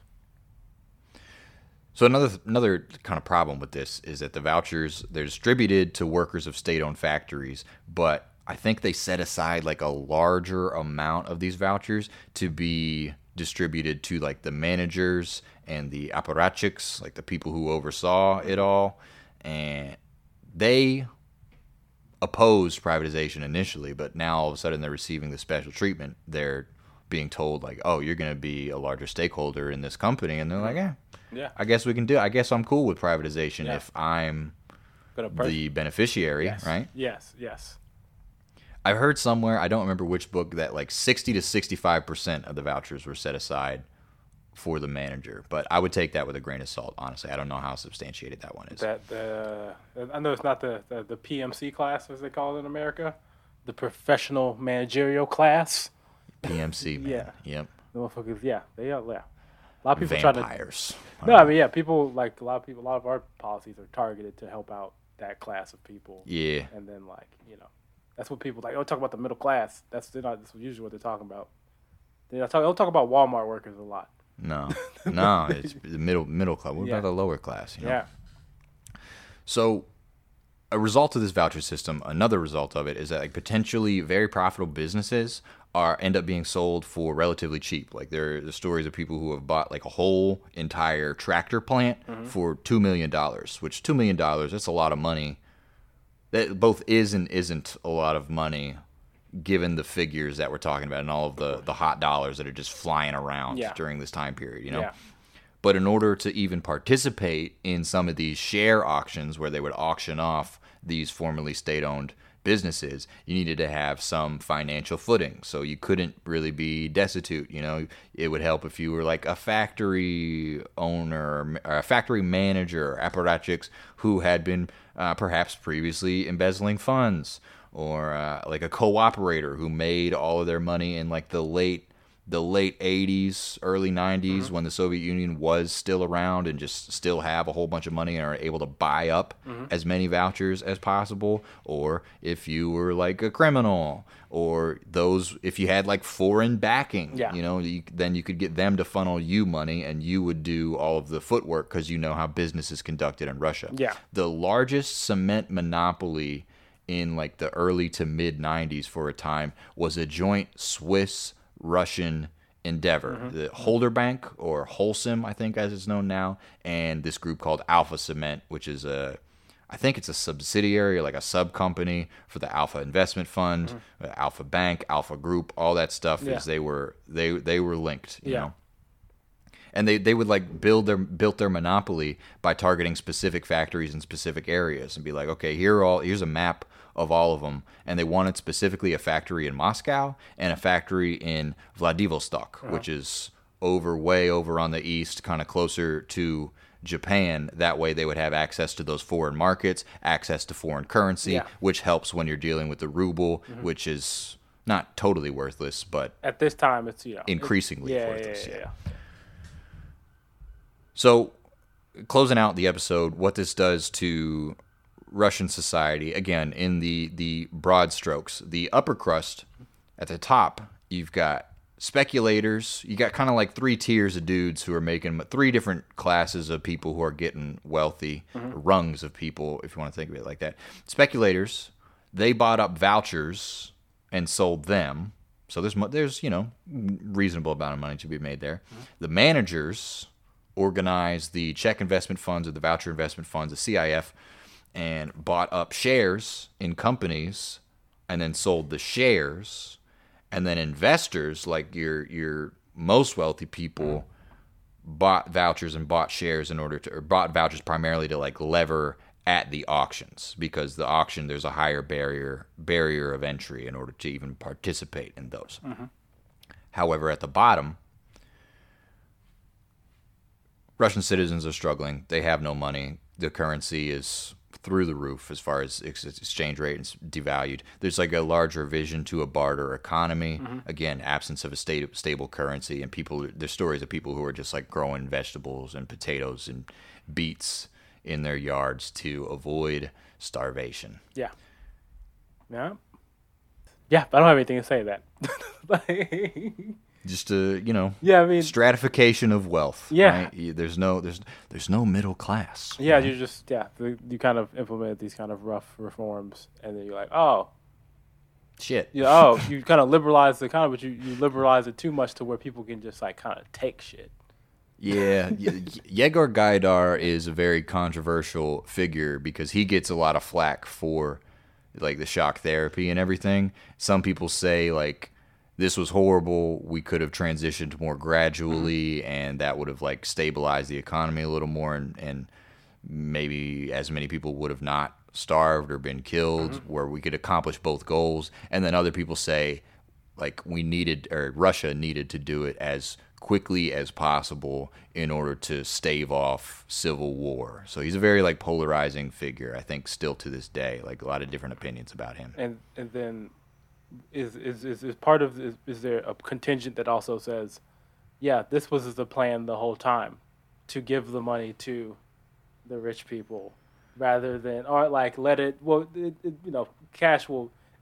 [SPEAKER 1] So another another kind of problem with this is that the vouchers, they're distributed to workers of state-owned factories, but I think they set aside like a larger amount of these vouchers to be distributed to like the managers and the apparatchiks, like the people who oversaw it all, and they opposed privatization initially, but now all of a sudden they're receiving the special treatment. They're being told like, oh, you're going to be a larger stakeholder in this company, and they're like, eh, yeah, I guess we can do it. I guess I'm cool with privatization yeah. if I'm the beneficiary,
[SPEAKER 2] yes.
[SPEAKER 1] right?
[SPEAKER 2] Yes, yes.
[SPEAKER 1] I've heard somewhere, I don't remember which book, that like sixty to sixty-five percent of the vouchers were set aside for the manager. But I would take that with a grain of salt, honestly. I don't know how substantiated that one is.
[SPEAKER 2] That the I know it's not the, the, the P M C class, as they call it in America, the professional managerial class.
[SPEAKER 1] P M C, man.
[SPEAKER 2] Yeah.
[SPEAKER 1] Yep.
[SPEAKER 2] The motherfuckers, yeah. They are, yeah. A lot of people
[SPEAKER 1] Vampires.
[SPEAKER 2] try to. No, I mean, yeah, people, like, a lot of people, a lot of our policies are targeted to help out that class of people.
[SPEAKER 1] Yeah.
[SPEAKER 2] And then, like, you know. That's what people like. Oh, talk about the middle class. That's they're not. That's usually what they're talking about. They don't talk. They'll talk about Walmart workers a lot.
[SPEAKER 1] No, no, it's the middle middle class. What
[SPEAKER 2] Yeah.
[SPEAKER 1] about the lower class? You know?
[SPEAKER 2] Yeah.
[SPEAKER 1] So, a result of this voucher system, another result of it is that like potentially very profitable businesses are end up being sold for relatively cheap. Like there are the stories of people who have bought like a whole entire tractor plant
[SPEAKER 2] Mm-hmm.
[SPEAKER 1] for two million dollars, which two million dollars that's a lot of money. That both is and isn't a lot of money, given the figures that we're talking about and all of the the hot dollars that are just flying around
[SPEAKER 2] Yeah.
[SPEAKER 1] during this time period. You know.
[SPEAKER 2] Yeah.
[SPEAKER 1] But in order to even participate in some of these share auctions where they would auction off these formerly state-owned businesses, you needed to have some financial footing. So you couldn't really be destitute. You know, it would help if you were like a factory owner or a factory manager, apparatchiks who had been uh, perhaps previously embezzling funds, or uh, like a cooperator who made all of their money in like the late the late eighties, early nineties,
[SPEAKER 2] Mm-hmm.
[SPEAKER 1] when the Soviet Union was still around and just still have a whole bunch of money and are able to buy up
[SPEAKER 2] Mm-hmm.
[SPEAKER 1] as many vouchers as possible. Or if you were like a criminal, or those, if you had like foreign backing,
[SPEAKER 2] Yeah.
[SPEAKER 1] you know, you, then you could get them to funnel you money and you would do all of the footwork because you know how business is conducted in Russia.
[SPEAKER 2] Yeah.
[SPEAKER 1] The largest cement monopoly in like the early to mid nineties for a time was a joint Swiss Russian endeavor.
[SPEAKER 2] Mm-hmm.
[SPEAKER 1] The Holder Bank, or Holcim, I think as it's known now, and this group called Alpha Cement, which is a, I think it's a subsidiary, like a sub company for the Alpha Investment Fund, uh, Alpha Bank, Alpha Group, all that stuff.
[SPEAKER 2] Mm-hmm. Yeah.
[SPEAKER 1] Is they were they they were linked, you
[SPEAKER 2] Yeah.
[SPEAKER 1] know. And they, they would like build their built their monopoly by targeting specific factories in specific areas and be like, okay, here are all here's a map of all of them, and they wanted specifically a factory in Moscow and a factory in Vladivostok,
[SPEAKER 2] Uh-huh.
[SPEAKER 1] which is over way over on the east, kind of closer to Japan. That way they would have access to those foreign markets, access to foreign currency,
[SPEAKER 2] Yeah.
[SPEAKER 1] which helps when you're dealing with the ruble, which is not totally worthless, but
[SPEAKER 2] At this time, it's you know
[SPEAKER 1] increasingly
[SPEAKER 2] yeah,
[SPEAKER 1] worthless.
[SPEAKER 2] Yeah, yeah, yeah.
[SPEAKER 1] So, closing out the episode, what this does to Russian society, again, in the, the broad strokes, the upper crust, at the top, you've got speculators. You got kind of like three tiers of dudes who are making three different classes of people who are getting wealthy, rungs of people, if you want to think of it like that. Speculators, they bought up vouchers and sold them. So there's, mo- there's you know, reasonable amount of money to be made there. The managers organized the check investment funds or the voucher investment funds, the C I F, and bought up shares in companies and then sold the shares. And then investors, like your your most wealthy people, bought vouchers and bought shares in order to, or bought vouchers primarily to like lever at the auctions, because the auction, there's a higher barrier barrier of entry in order to even participate in those. However, at the bottom, Russian citizens are struggling. They have no money. The currency is through the roof as far as ex- exchange rate is devalued. There's like a large revision to a barter economy. Again, absence of a state, stable currency, and people. There's stories of people who are just like growing vegetables and potatoes and beets in their yards to avoid starvation.
[SPEAKER 2] Yeah. Yeah. Yeah, but I don't have anything to say to that. Like,
[SPEAKER 1] Just a you know
[SPEAKER 2] yeah, I mean,
[SPEAKER 1] stratification of wealth.
[SPEAKER 2] Yeah.
[SPEAKER 1] right? You- There's no there's there's no middle class.
[SPEAKER 2] yeah, you just yeah, the, you kind of implement these kind of rough reforms, and then you're like, oh,
[SPEAKER 1] Shit.
[SPEAKER 2] you oh, you kind of liberalize the economy, but you, you liberalize it too much to where people can just like kind of take shit.
[SPEAKER 1] Yeah, Ye- Yegor Gaidar is a very controversial figure because he gets a lot of flack for like the shock therapy and everything. Some people say like this was horrible. We could have transitioned more gradually, and that would have like stabilized the economy a little more, and, and maybe as many people would have not starved or been killed, where we could accomplish both goals. And then other people say like we needed, or Russia needed to do it as quickly as possible in order to stave off civil war. So he's a very like polarizing figure, I think, still to this day. Like a lot of different opinions about him.
[SPEAKER 2] And and then is is is, is part of is, is there a contingent that also says, yeah, this was the plan the whole time, to give the money to the rich people rather than, or like let it well it, it, you know cash will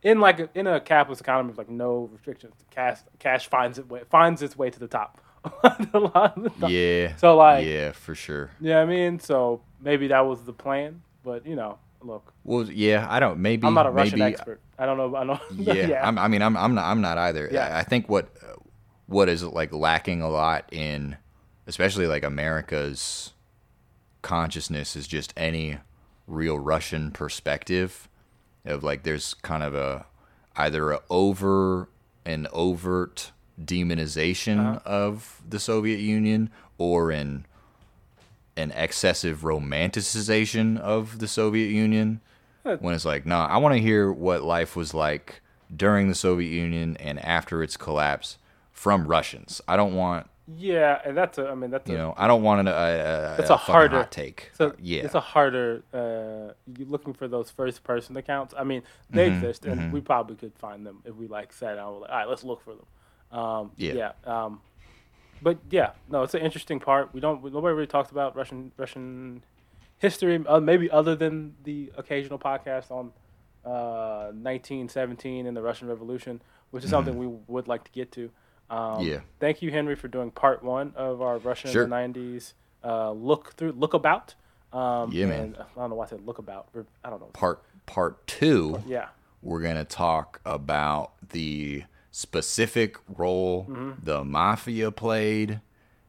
[SPEAKER 2] in like a, in a capitalist economy with like no restrictions, cash cash finds it way, finds its way to the top. A lot of the time.
[SPEAKER 1] Yeah.
[SPEAKER 2] So like
[SPEAKER 1] yeah, for sure.
[SPEAKER 2] Yeah, I mean, so maybe that was the plan, but you know, look,
[SPEAKER 1] Well, yeah, I don't. Maybe
[SPEAKER 2] I'm not a
[SPEAKER 1] maybe,
[SPEAKER 2] Russian expert. I don't know. I know.
[SPEAKER 1] Yeah,
[SPEAKER 2] yeah.
[SPEAKER 1] I'm, I mean, I'm I'm not I'm not either.
[SPEAKER 2] Yeah.
[SPEAKER 1] I, I think what what is like lacking a lot in, especially like America's consciousness, is just any real Russian perspective of like there's kind of a either a over an overt demonization
[SPEAKER 2] Uh-huh.
[SPEAKER 1] of the Soviet Union or an an excessive romanticization of the Soviet Union.
[SPEAKER 2] Huh.
[SPEAKER 1] When it's like, nah, I want to hear what life was like during the Soviet Union and after its collapse from Russians. I don't want,
[SPEAKER 2] Yeah, and that's a. I mean, that's
[SPEAKER 1] you
[SPEAKER 2] a.
[SPEAKER 1] know, I don't want a, a,
[SPEAKER 2] It's
[SPEAKER 1] a
[SPEAKER 2] a
[SPEAKER 1] fucking
[SPEAKER 2] harder-
[SPEAKER 1] hot take.
[SPEAKER 2] So
[SPEAKER 1] Uh, yeah,
[SPEAKER 2] it's a harder. Uh, you looking for those first person accounts? I mean, they
[SPEAKER 1] Mm-hmm,
[SPEAKER 2] exist, and we probably could find them if we like sat down. We're like, all right, let's look for them. Um,
[SPEAKER 1] Yeah.
[SPEAKER 2] Yeah. Um, but yeah, no, it's an interesting part. We don't. Nobody really talks about Russian Russian history, uh, maybe other than the occasional podcast on uh, nineteen seventeen and the Russian Revolution, which is something we would like to get to. Um,
[SPEAKER 1] Mm-hmm. Yeah.
[SPEAKER 2] Thank you, Henry, for doing part one of our Russia
[SPEAKER 1] Sure.
[SPEAKER 2] in the nineties uh, look through look about. Um,
[SPEAKER 1] Yeah, man.
[SPEAKER 2] and I don't know why I said look about. I don't know.
[SPEAKER 1] part part two.
[SPEAKER 2] Yeah.
[SPEAKER 1] We're gonna talk about the specific role
[SPEAKER 2] Mm-hmm.
[SPEAKER 1] the mafia played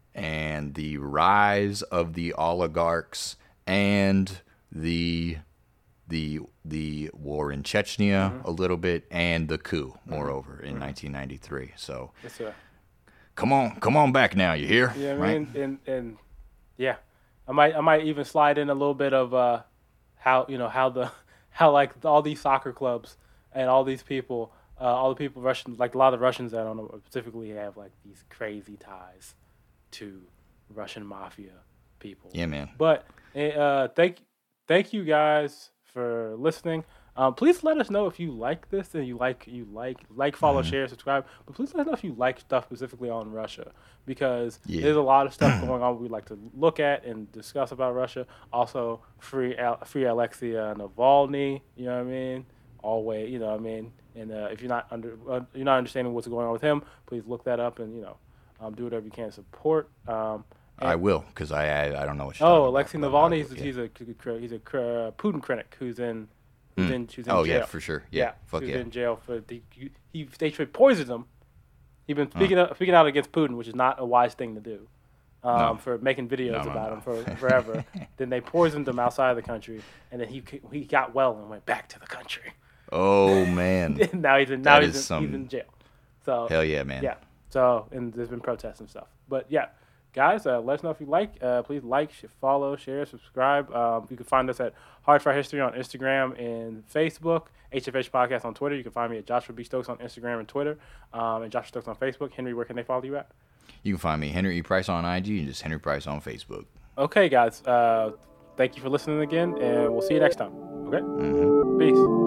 [SPEAKER 1] and the rise of the oligarchs and the the the war in Chechnya
[SPEAKER 2] Mm-hmm.
[SPEAKER 1] a little bit and the coup moreover in nineteen ninety-three. So
[SPEAKER 2] It's a,
[SPEAKER 1] come on come on back now, you hear?
[SPEAKER 2] yeah, I
[SPEAKER 1] right?
[SPEAKER 2] mean, and and yeah, I might I might even slide in a little bit of uh, how you know how the how like all these soccer clubs and all these people, uh, all the people Russian like a lot of the Russians I don't know specifically have like these crazy ties to Russian mafia people.
[SPEAKER 1] Yeah, man.
[SPEAKER 2] But uh, thank thank you guys for listening. Um, please let us know if you like this and you like you like like follow,
[SPEAKER 1] Mm-hmm.
[SPEAKER 2] share, subscribe. But please let us know if you like stuff specifically on Russia because
[SPEAKER 1] Yeah.
[SPEAKER 2] there's a lot of stuff going on we'd like to look at and discuss about Russia. Also, free Al- free Alexia Navalny. You know what I mean? Always, you know what I mean. And uh, if you're not under uh, you're not understanding what's going on with him, please look that up and you know um, do whatever you can to support. Um,
[SPEAKER 1] I will, because I, I I don't know what you're
[SPEAKER 2] Oh,
[SPEAKER 1] talking
[SPEAKER 2] Alexei
[SPEAKER 1] about, but I
[SPEAKER 2] Navalny, he's,
[SPEAKER 1] will, yeah.
[SPEAKER 2] he's a he's a uh, Putin critic who's in who's in who's in
[SPEAKER 1] Oh
[SPEAKER 2] jail.
[SPEAKER 1] yeah, for sure. Yeah, fuck
[SPEAKER 2] who's
[SPEAKER 1] yeah.
[SPEAKER 2] in jail for the he, he they should poisoned him. He's been speaking up, speaking out against Putin, which is not a wise thing to do. Um,
[SPEAKER 1] No.
[SPEAKER 2] for making videos
[SPEAKER 1] No, no,
[SPEAKER 2] about
[SPEAKER 1] no.
[SPEAKER 2] him for forever. Then they poisoned him outside of the country, and then he he got well and went back to the country.
[SPEAKER 1] Oh man,
[SPEAKER 2] And now he's in now
[SPEAKER 1] That
[SPEAKER 2] he's in,
[SPEAKER 1] is some-
[SPEAKER 2] he's in jail. So
[SPEAKER 1] hell yeah, man.
[SPEAKER 2] yeah. So, and there's been protests and stuff. But yeah, guys, uh, let us know if you like. Uh, please like, sh- follow, share, subscribe. Um, you can find us at Hard Fire History on Instagram and Facebook. H F H Podcast on Twitter. You can find me at Joshua B. Stokes on Instagram and Twitter. Um, and Joshua Stokes on Facebook. Henry, where can they follow you at?
[SPEAKER 1] You can find me Henry E. Price on I G and just Henry Price on Facebook.
[SPEAKER 2] Okay, guys. Uh, thank you for listening again, and we'll see you next time. Okay?
[SPEAKER 1] hmm
[SPEAKER 2] Peace.